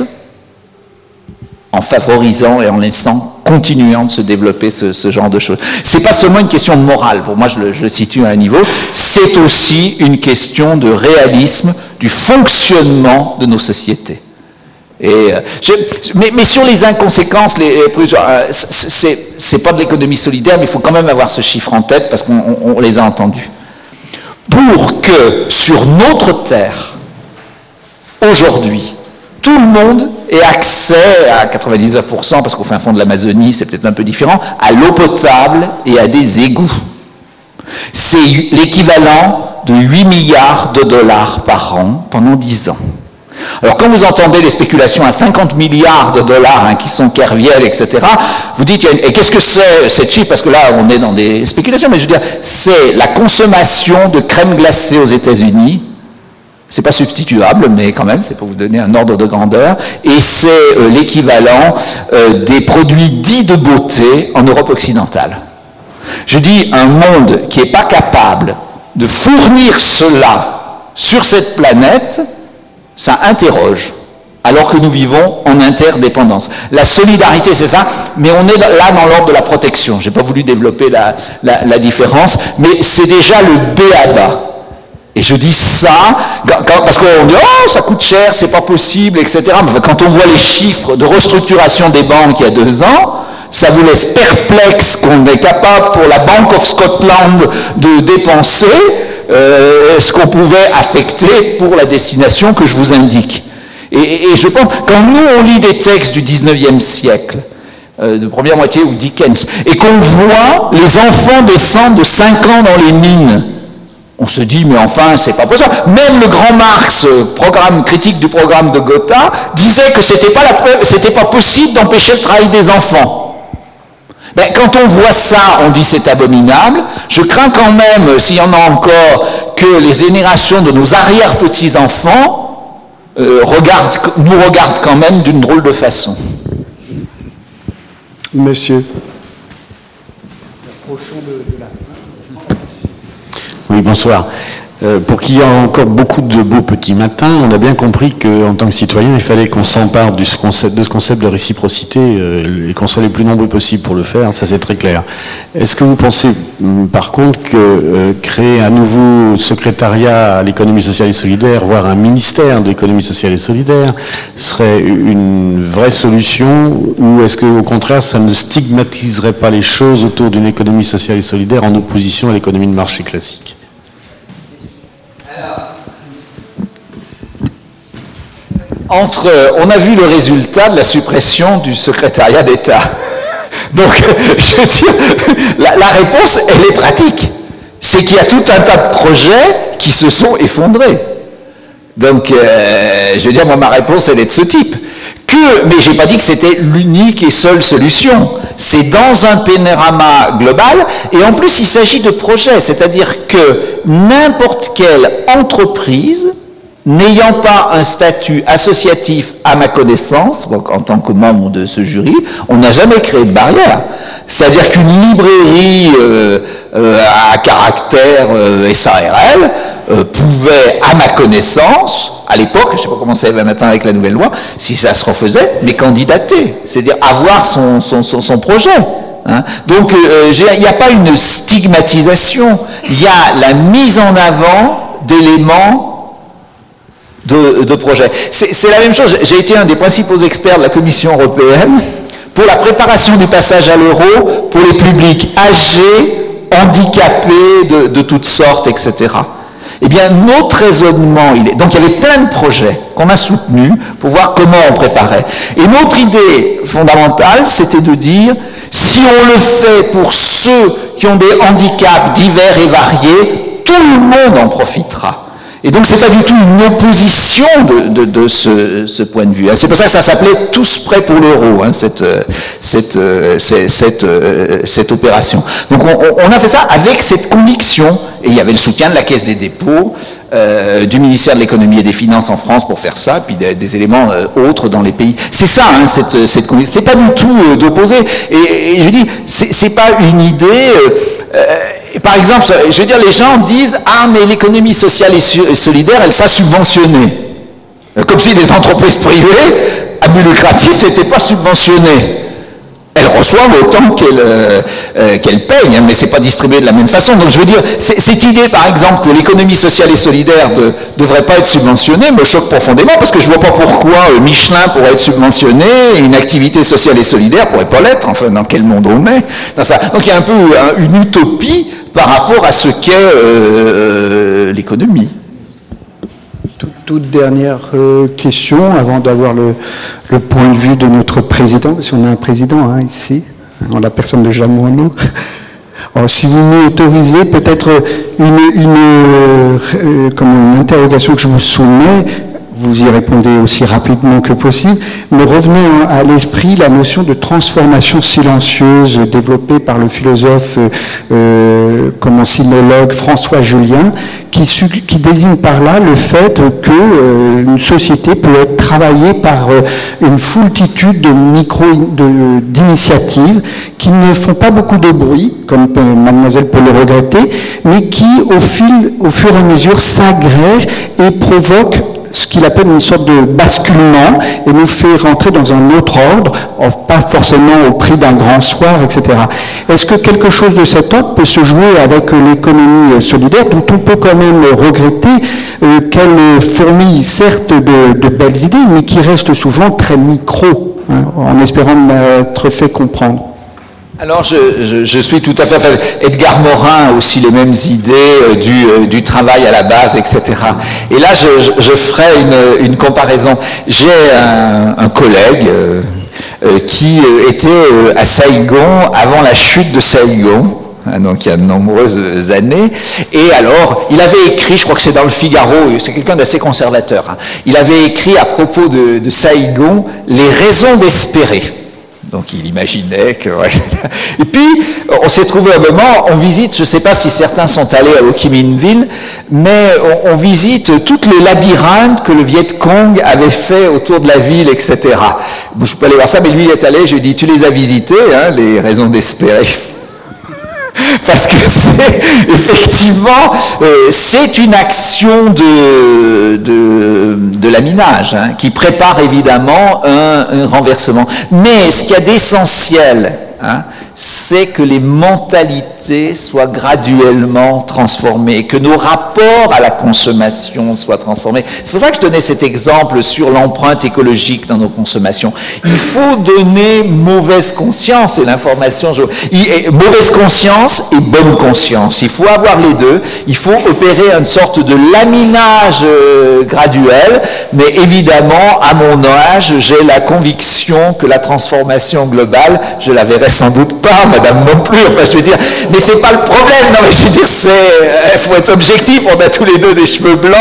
en favorisant et en laissant continuant de se développer ce, ce genre de choses. C'est pas seulement une question morale, pour moi je le, je le situe à un niveau, c'est aussi une question de réalisme du fonctionnement de nos sociétés. Et, euh, je, mais, mais sur les inconséquences, les, les, euh, c'est, c'est pas de l'économie solidaire, mais il faut quand même avoir ce chiffre en tête parce qu'on on, on les a entendus. Pour que sur notre terre, aujourd'hui, tout le monde ait accès à quatre-vingt-dix-neuf pour cent, parce qu'au fin fond de l'Amazonie, c'est peut-être un peu différent, à l'eau potable et à des égouts. C'est l'équivalent de huit milliards de dollars par an pendant dix ans. Alors quand vous entendez les spéculations à cinquante milliards de dollars, hein, qui sont kerviels, et cetera, vous dites, et qu'est-ce que c'est cette chiffre ? Parce que là, on est dans des spéculations, mais je veux dire, c'est la consommation de crème glacée aux États-Unis. C'est pas substituable, mais quand même, c'est pour vous donner un ordre de grandeur. Et c'est euh, l'équivalent euh, des produits dits de beauté en Europe occidentale. Je dis, un monde qui n'est pas capable de fournir cela sur cette planète, ça interroge, alors que nous vivons en interdépendance. La solidarité, c'est ça, mais on est là dans l'ordre de la protection. Je n'ai pas voulu développer la, la, la différence, mais c'est déjà le B A B A. Et je dis ça, quand, parce qu'on dit « Oh, ça coûte cher, c'est pas possible, et cetera » Mais quand on voit les chiffres de restructuration des banques il y a deux ans, ça vous laisse perplexe qu'on est capable pour la Bank of Scotland de dépenser euh, ce qu'on pouvait affecter pour la destination que je vous indique. Et, et je pense, quand nous on lit des textes du dix-neuvième siècle, euh, de première moitié ou Dickens, et qu'on voit les enfants descendre de cinq ans dans les mines, on se dit, mais enfin, c'est pas possible. Même le grand Marx, programme critique du programme de Gotha, disait que c'était pas, la, c'était pas possible d'empêcher le travail des enfants. Ben, quand on voit ça, on dit c'est abominable. Je crains quand même, s'il y en a encore, que les générations de nos arrière-petits-enfants euh, regardent, nous regardent quand même d'une drôle de façon. Monsieur. Oui, bonsoir. Euh, pour qu'il y ait encore beaucoup de beaux petits matins, on a bien compris qu'en tant que citoyen, il fallait qu'on s'empare de ce concept, de ce concept de réciprocité euh, et qu'on soit les plus nombreux possibles pour le faire, ça c'est très clair. Est-ce que vous pensez par contre que euh, créer un nouveau secrétariat à l'économie sociale et solidaire, voire un ministère de l'économie sociale et solidaire, serait une vraie solution, ou est-ce qu'au contraire ça ne stigmatiserait pas les choses autour d'une économie sociale et solidaire en opposition à l'économie de marché classique ? Entre, on a vu le résultat de la suppression du secrétariat d'État. Donc, je veux dire, la, la réponse, elle est pratique. C'est qu'il y a tout un tas de projets qui se sont effondrés. Donc, euh, je veux dire, moi, ma réponse, elle est de ce type. Que, mais je n'ai pas dit que c'était l'unique et seule solution. C'est dans un panorama global, et en plus, il s'agit de projets. C'est-à-dire que n'importe quelle entreprise n'ayant pas un statut associatif à ma connaissance, donc en tant que membre de ce jury, on n'a jamais créé de barrière. C'est-à-dire qu'une librairie euh, euh, à caractère euh, S A R L euh, pouvait, à ma connaissance, à l'époque, je ne sais pas comment ça va maintenant avec la nouvelle loi, si ça se refaisait, mais candidater, c'est-à-dire avoir son, son, son, son projet. Hein. Donc euh, il n'y a pas une stigmatisation, il y a la mise en avant d'éléments De, de projets. C'est, c'est la même chose. J'ai été un des principaux experts de la Commission européenne pour la préparation du passage à l'euro pour les publics âgés, handicapés de, de toutes sortes, et cetera. Eh bien, notre raisonnement, il est... donc il y avait plein de projets qu'on a soutenus pour voir comment on préparait. Et notre idée fondamentale, c'était de dire, si on le fait pour ceux qui ont des handicaps divers et variés, tout le monde en profitera. Et donc, ce n'est pas du tout une opposition de, de, de ce, ce point de vue. C'est pour ça que ça s'appelait « Tous prêts pour l'euro hein, », cette, cette, cette, cette, cette opération. Donc, on, on a fait ça avec cette conviction, et il y avait le soutien de la Caisse des dépôts, euh, du ministère de l'économie et des finances en France pour faire ça, puis des, des éléments euh, autres dans les pays. C'est ça, hein, cette, cette conviction. C'est pas du tout euh, d'opposer. Et, et je dis, c'est, c'est pas une idée... Euh, euh, par exemple, je veux dire, les gens disent « Ah, mais l'économie sociale et solidaire, elle sera subventionnée. » Comme si les entreprises privées, à but lucratif, n'étaient pas subventionnées. Elles reçoivent autant qu'elles, euh, qu'elles payent, hein, mais ce n'est pas distribué de la même façon. Donc je veux dire, cette idée, par exemple, que l'économie sociale et solidaire ne de, devrait pas être subventionnée, me choque profondément, parce que je ne vois pas pourquoi euh, Michelin pourrait être subventionné, et une activité sociale et solidaire ne pourrait pas l'être. Enfin, dans quel monde on met? Donc il y a un peu un, une utopie par rapport à ce qu'est euh, l'économie. Toute, toute dernière euh, question, avant d'avoir le, le point de vue de notre président, parce qu'on a un président hein, ici, en la personne de Jean Monod. Alors, si vous m'autorisez, peut-être une, une, euh, comme une interrogation que je vous soumets, vous y répondez aussi rapidement que possible, me revenait à l'esprit la notion de transformation silencieuse développée par le philosophe, euh, comme sinologue François Julien, qui, qui désigne par là le fait que euh, une société peut être travaillée par euh, une foultitude de micro de, d'initiatives qui ne font pas beaucoup de bruit, comme euh, mademoiselle peut le regretter, mais qui, au, fil, au fur et à mesure, s'agrègent et provoquent ce qu'il appelle une sorte de basculement et nous fait rentrer dans un autre ordre, pas forcément au prix d'un grand soir, et cetera. Est-ce que quelque chose de cet ordre peut se jouer avec l'économie solidaire, dont on peut quand même regretter euh, qu'elle fourmille certes de, de belles idées, mais qui reste souvent très micro, hein, en espérant m'être fait comprendre? Alors, je, je, je suis tout à fait... Enfin, Edgar Morin a aussi les mêmes idées euh, du, euh, du travail à la base, et cetera. Et là, je, je, je ferai une, une comparaison. J'ai un, un collègue euh, euh, qui était euh, à Saïgon avant la chute de Saïgon, hein, donc il y a de nombreuses années. Et alors, il avait écrit, je crois que c'est dans le Figaro, c'est quelqu'un d'assez conservateur, hein, il avait écrit à propos de, de Saïgon « Les raisons d'espérer ». Donc il imaginait que... Ouais. Et puis, on s'est trouvé un moment, on visite, je ne sais pas si certains sont allés à Ho Chi Minh Ville, mais on, on visite toutes les labyrinthes que le Viet Cong avait fait autour de la ville, et cetera. Bon, je peux aller voir ça, mais lui il est allé, je lui ai dit, tu les as visités, hein, les raisons d'espérer. Parce que c'est, effectivement, euh, c'est une action de, de, de laminage, hein, qui prépare évidemment un, un renversement. Mais ce qu'il y a d'essentiel, hein, c'est que les mentalités soient graduellement transformées, que nos rapports à la consommation soient transformés. C'est pour ça que je donnais cet exemple sur l'empreinte écologique dans nos consommations. Il faut donner mauvaise conscience, et l'information... Il, mauvaise conscience et bonne conscience. Il faut avoir les deux. Il faut opérer une sorte de laminage euh, graduel, mais évidemment, à mon âge, j'ai la conviction que la transformation globale, je la verrai sans doute pas, madame non plus, enfin je veux dire, mais c'est pas le problème, non mais je veux dire, c'est, il faut être objectif, on a tous les deux des cheveux blancs,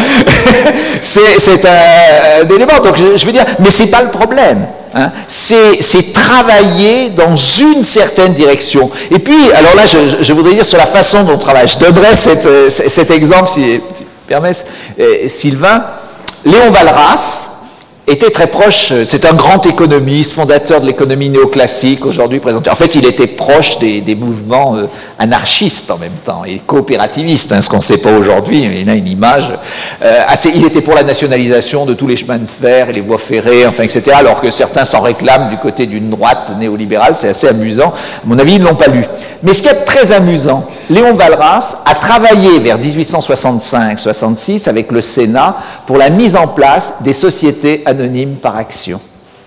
c'est, c'est un, un élément, donc je, je veux dire, mais c'est pas le problème. Hein, c'est, c'est travailler dans une certaine direction. Et puis, alors là, je, je voudrais dire sur la façon dont on travaille. Je donnerai cet, cet exemple, si, si tu permets, euh, Sylvain. Léon Walras était très proche, c'est un grand économiste, fondateur de l'économie néoclassique, aujourd'hui présenté. En fait, il était proche des, des mouvements euh, anarchistes en même temps, et coopérativistes, hein, ce qu'on ne sait pas aujourd'hui, il a une image euh, assez... Il était pour la nationalisation de tous les chemins de fer et les voies ferrées, enfin, et cetera, alors que certains s'en réclament du côté d'une droite néolibérale, c'est assez amusant. À mon avis, ils ne l'ont pas lu. Mais ce qui est très amusant, Léon Walras a travaillé vers dix-huit cent soixante-cinq soixante-six avec le Sénat pour la mise en place des sociétés anonymes par action.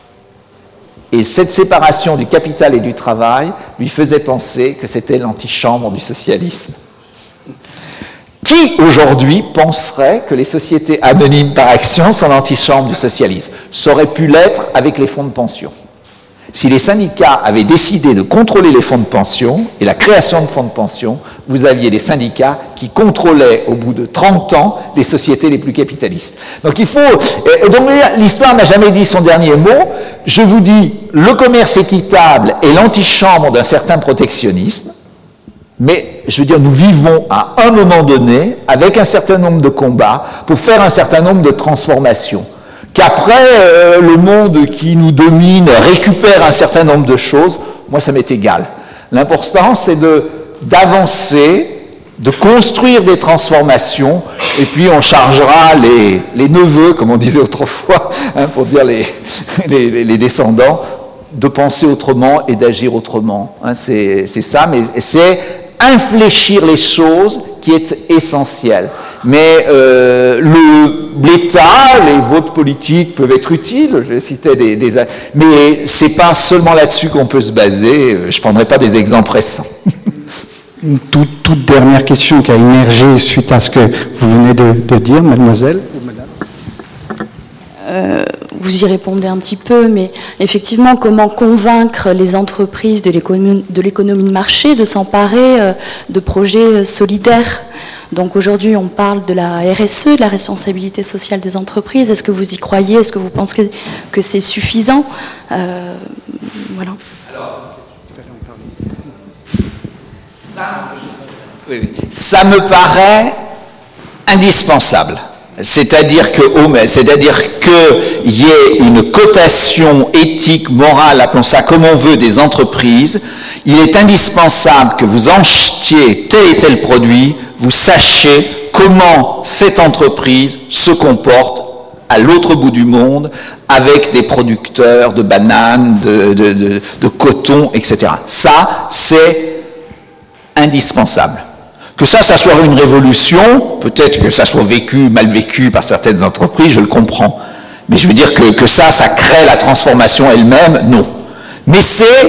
Et cette séparation du capital et du travail lui faisait penser que c'était l'antichambre du socialisme. Qui, aujourd'hui, penserait que les sociétés anonymes par action sont l'antichambre du socialisme? Ça aurait pu l'être avec les fonds de pension. Si les syndicats avaient décidé de contrôler les fonds de pension et la création de fonds de pension, vous aviez des syndicats qui contrôlaient au bout de trente ans les sociétés les plus capitalistes. Donc il faut... Donc l'histoire n'a jamais dit son dernier mot. Je vous dis, le commerce équitable est l'antichambre d'un certain protectionnisme, mais je veux dire, nous vivons à un moment donné avec un certain nombre de combats pour faire un certain nombre de transformations. Qu'après, euh, le monde qui nous domine récupère un certain nombre de choses, moi ça m'est égal. L'important c'est de, d'avancer, de construire des transformations, et puis on chargera les, les neveux, comme on disait autrefois, hein, pour dire les, les, les descendants, de penser autrement et d'agir autrement. Hein, c'est, c'est ça, mais c'est infléchir les choses qui est essentiel. Mais euh, le, l'État, les votes politiques peuvent être utiles, je citais des, des... mais c'est pas seulement là-dessus qu'on peut se baser, je ne prendrai pas des exemples récents. Une toute, toute dernière question qui a émergé suite à ce que vous venez de, de dire, mademoiselle. Euh, vous y répondez un petit peu, mais effectivement, comment convaincre les entreprises de l'économie de, l'économie de marché de s'emparer euh, de projets solidaires? Donc aujourd'hui, on parle de la R S E, de la responsabilité sociale des entreprises. Est-ce que vous y croyez? Est-ce que vous pensez que c'est suffisant? euh, Voilà. Alors, ça, oui, oui. ça me paraît indispensable. C'est-à-dire que, oh, mais, c'est-à-dire qu'il y ait une cotation éthique, morale, appelons ça comme on veut, des entreprises. Il est indispensable que vous achetiez tel et tel produit, vous sachiez comment cette entreprise se comporte à l'autre bout du monde avec des producteurs de bananes, de, de, de, de coton, et cetera. Ça, c'est indispensable. Que ça, ça soit une révolution, peut-être que ça soit vécu, mal vécu par certaines entreprises, je le comprends. Mais je veux dire que, que ça, ça crée la transformation elle-même, non. Mais c'est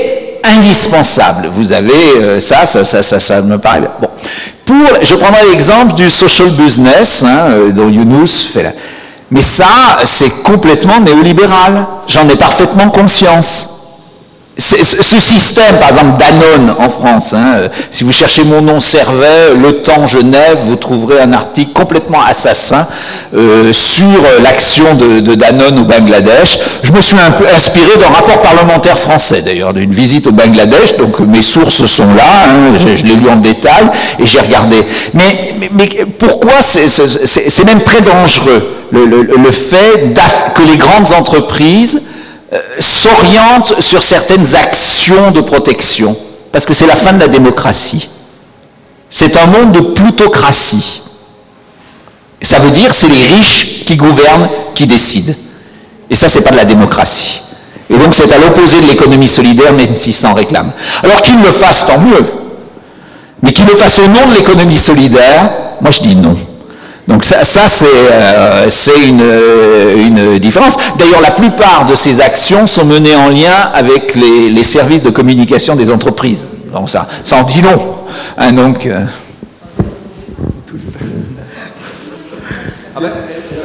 indispensable. Vous avez euh, ça, ça, ça, ça, ça me paraît bien. Bon. Pour, je prendrai l'exemple du social business, hein, dont Younous fait là. Mais ça, c'est complètement néolibéral. J'en ai parfaitement conscience. Ce système, par exemple, Danone en France, hein, si vous cherchez mon nom Servet, Le Temps Genève, vous trouverez un article complètement assassin euh, sur l'action de, de Danone au Bangladesh. Je me suis un peu inspiré d'un rapport parlementaire français, d'ailleurs, d'une visite au Bangladesh, donc mes sources sont là, hein, je, je l'ai lu en détail et j'ai regardé. Mais, mais, mais pourquoi c'est même très dangereux, le, le, le fait que les grandes entreprises Euh, s'oriente sur certaines actions de protection, parce que c'est la fin de la démocratie. C'est un monde de plutocratie. Et ça veut dire c'est les riches qui gouvernent, qui décident. Et ça, c'est pas de la démocratie. Et donc c'est à l'opposé de l'économie solidaire, même s'ils s'en réclament. Alors qu'ils le fassent, tant mieux. Mais qu'ils le fassent au nom de l'économie solidaire, moi je dis non. Donc ça, ça c'est euh, une, une différence. D'ailleurs, la plupart de ces actions sont menées en lien avec les, les services de communication des entreprises. Donc ça, ça en dit long. Hein, donc, euh... ah ben...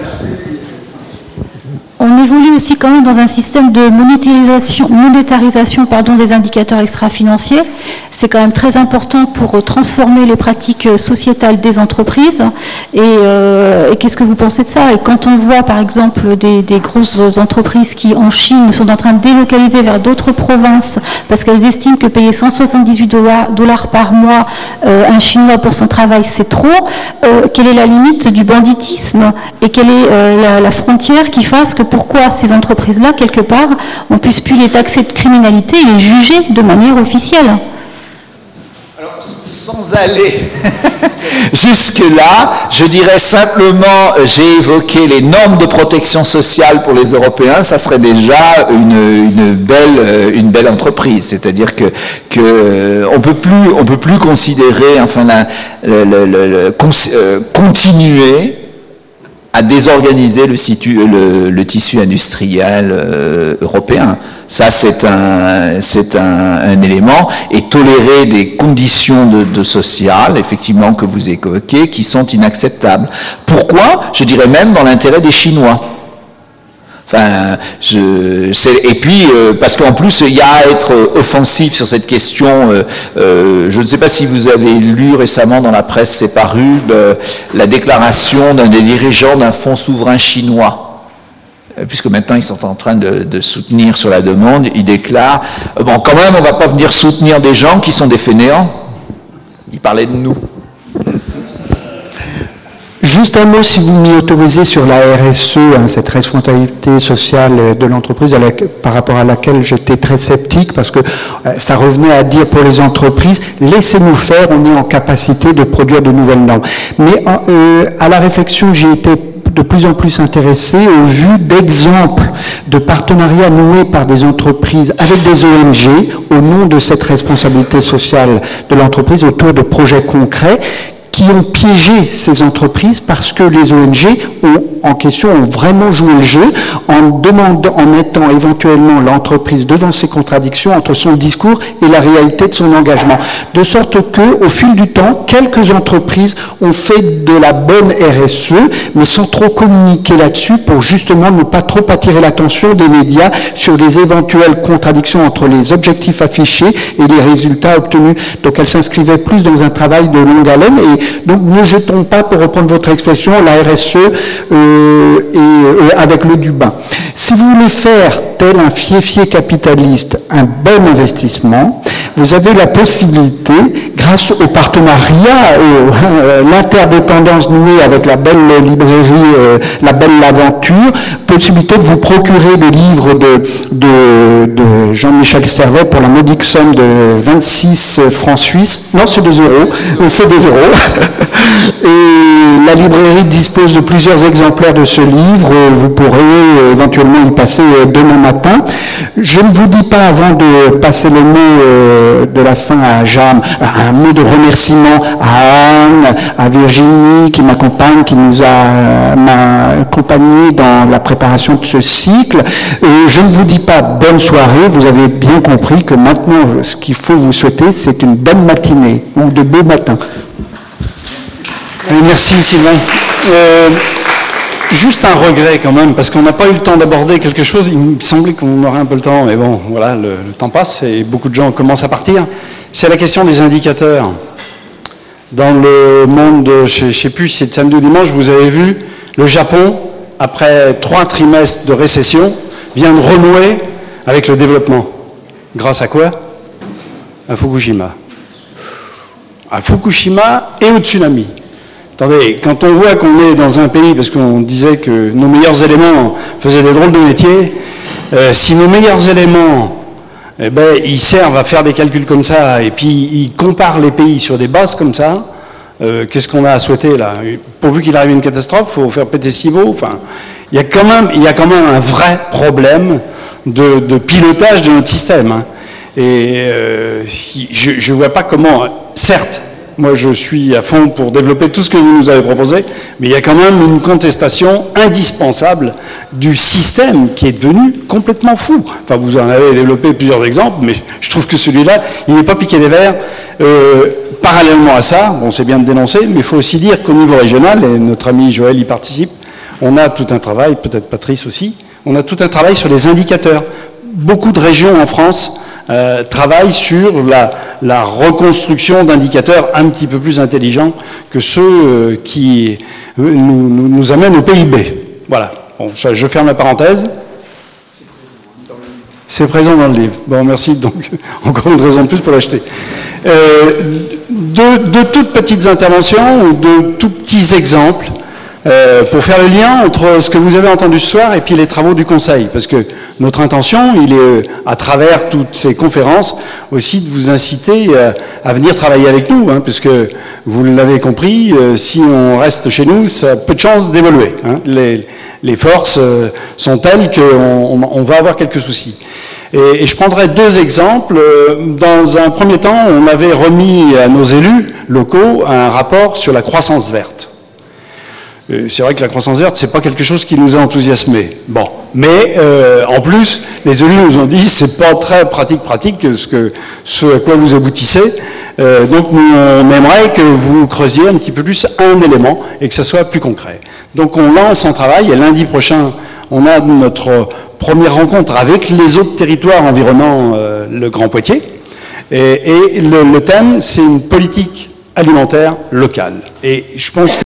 On évolue aussi quand même dans un système de monétarisation, monétarisation pardon, des indicateurs extra-financiers. C'est quand même très important pour transformer les pratiques sociétales des entreprises. Et, euh, et qu'est-ce que vous pensez de ça? Et quand on voit par exemple des, des grosses entreprises qui en Chine sont en train de délocaliser vers d'autres provinces parce qu'elles estiment que payer cent soixante-dix-huit dollars par mois euh, un Chinois pour son travail c'est trop, euh, quelle est la limite du banditisme et quelle est euh, la, la frontière qui fasse que pourquoi ces entreprises-là, quelque part, on ne puisse plus les taxer de criminalité et les juger de manière officielle? Alors, sans aller jusque-là, je dirais simplement, j'ai évoqué les normes de protection sociale pour les Européens, ça serait déjà une, une, belle, une belle entreprise. C'est-à-dire que, que on peut plus, on peut plus considérer, enfin, la, le, le, le, le, euh, continuer à désorganiser le, situ, le, le tissu industriel euh, européen. Ça, c'est un, c'est un, un élément, et tolérer des conditions de, de sociales, effectivement, que vous évoquez, qui sont inacceptables. Pourquoi? Je dirais même dans l'intérêt des Chinois. Enfin, je, et puis, euh, parce qu'en plus, il y a à être offensif sur cette question. Euh, euh, je ne sais pas si vous avez lu récemment dans la presse, c'est paru, euh, la déclaration d'un des dirigeants d'un fonds souverain chinois. Euh, puisque maintenant, ils sont en train de, de soutenir sur la demande, ils déclarent, euh, bon, quand même, on ne va pas venir soutenir des gens qui sont des fainéants. Ils parlaient de nous. Juste un mot, si vous m'y autorisez, sur la R S E, hein, cette responsabilité sociale de l'entreprise par rapport à laquelle j'étais très sceptique, parce que euh, ça revenait à dire pour les entreprises, laissez-nous faire, on est en capacité de produire de nouvelles normes. Mais euh, à la réflexion, j'ai été de plus en plus intéressé au vu d'exemples de partenariats noués par des entreprises avec des O N G au nom de cette responsabilité sociale de l'entreprise autour de projets concrets qui ont piégé ces entreprises parce que les O N G ont, en question ont vraiment joué le jeu en demandant, en mettant éventuellement l'entreprise devant ses contradictions entre son discours et la réalité de son engagement. De sorte que, au fil du temps, quelques entreprises ont fait de la bonne R S E, mais sans trop communiquer là-dessus pour justement ne pas trop attirer l'attention des médias sur les éventuelles contradictions entre les objectifs affichés et les résultats obtenus. Donc elles s'inscrivaient plus dans un travail de longue haleine et donc ne jetons pas, pour reprendre votre expression, la R S E euh, et, euh, avec l'eau du bain. Si vous voulez faire, tel un fieffier capitaliste, un bon investissement, vous avez la possibilité, grâce au partenariat, euh, l'interdépendance nouée avec la belle librairie, euh, la belle L'Aventure, possibilité de vous procurer le livre de, de, de Jean-Michel Servet pour la modique somme de vingt-six francs suisses. Non, c'est des euros. C'est des euros. Et la librairie dispose de plusieurs exemplaires de ce livre. Vous pourrez éventuellement y passer demain matin. Je ne vous dis pas, avant de passer le mot de la fin à Jeanne, un mot de remerciement à Anne, à Virginie qui m'accompagne, qui nous a m'a accompagné dans la préparation de ce cycle. Je ne vous dis pas bonne soirée. Vous avez bien compris que maintenant, ce qu'il faut vous souhaiter, c'est une bonne matinée ou de beaux matins. Merci Sylvain. Euh, juste un regret quand même, parce qu'on n'a pas eu le temps d'aborder quelque chose. Il me semblait qu'on aurait un peu le temps, mais bon, voilà, le, le temps passe et beaucoup de gens commencent à partir. C'est la question des indicateurs. Dans le monde, de, je ne sais plus si c'est de samedi ou dimanche, vous avez vu, le Japon, après trois trimestres de récession, vient de renouer avec le développement. Grâce à quoi? À Fukushima. À Fukushima et au tsunami. Attendez, quand on voit qu'on est dans un pays, parce qu'on disait que nos meilleurs éléments faisaient des drôles de métiers, euh, si nos meilleurs éléments, eh ben, ils servent à faire des calculs comme ça, et puis ils comparent les pays sur des bases comme ça, euh, qu'est-ce qu'on a à souhaiter là? Pourvu qu'il arrive une catastrophe, il faut faire péter six veaux. Enfin, il y a quand même, il y a quand même un vrai problème de, de pilotage de notre système. Hein. Et euh, je ne vois pas comment, certes, moi, je suis à fond pour développer tout ce que vous nous avez proposé, mais il y a quand même une contestation indispensable du système qui est devenu complètement fou. Enfin, vous en avez développé plusieurs exemples, mais je trouve que celui-là, il n'est pas piqué des verres. Euh, parallèlement à ça, bon, c'est bien de dénoncer, mais il faut aussi dire qu'au niveau régional, et notre ami Joël y participe, on a tout un travail, peut-être Patrice aussi, on a tout un travail sur les indicateurs. Beaucoup de régions en France Euh, travaille sur la, la reconstruction d'indicateurs un petit peu plus intelligents que ceux euh, qui euh, nous, nous, nous amènent au P I B. Voilà. Bon, je, je ferme la parenthèse. C'est présent dans le livre. Bon, merci. Donc, encore une raison de plus pour l'acheter. Euh, de, de toutes petites interventions ou de tout petits exemples Euh, pour faire le lien entre ce que vous avez entendu ce soir et puis les travaux du Conseil. Parce que notre intention, il est, à travers toutes ces conférences, aussi de vous inciter euh, à venir travailler avec nous, hein, puisque vous l'avez compris, euh, si on reste chez nous, ça a peu de chances d'évoluer. Hein. Les, les forces euh, sont telles qu'on on va avoir quelques soucis. Et, et je prendrai deux exemples. Dans un premier temps, on avait remis à nos élus locaux un rapport sur la croissance verte. C'est vrai que la croissance verte, c'est pas quelque chose qui nous a enthousiasmé. Bon, mais euh, en plus, les élus nous ont dit c'est pas très pratique pratique ce que ce à quoi vous aboutissez. Euh, donc nous, on aimerait que vous creusiez un petit peu plus un élément et que ça soit plus concret. Donc on lance un travail et lundi prochain, on a notre première rencontre avec les autres territoires environnant euh, le Grand Poitiers. Et, et le, le thème, c'est une politique alimentaire locale. Et je pense que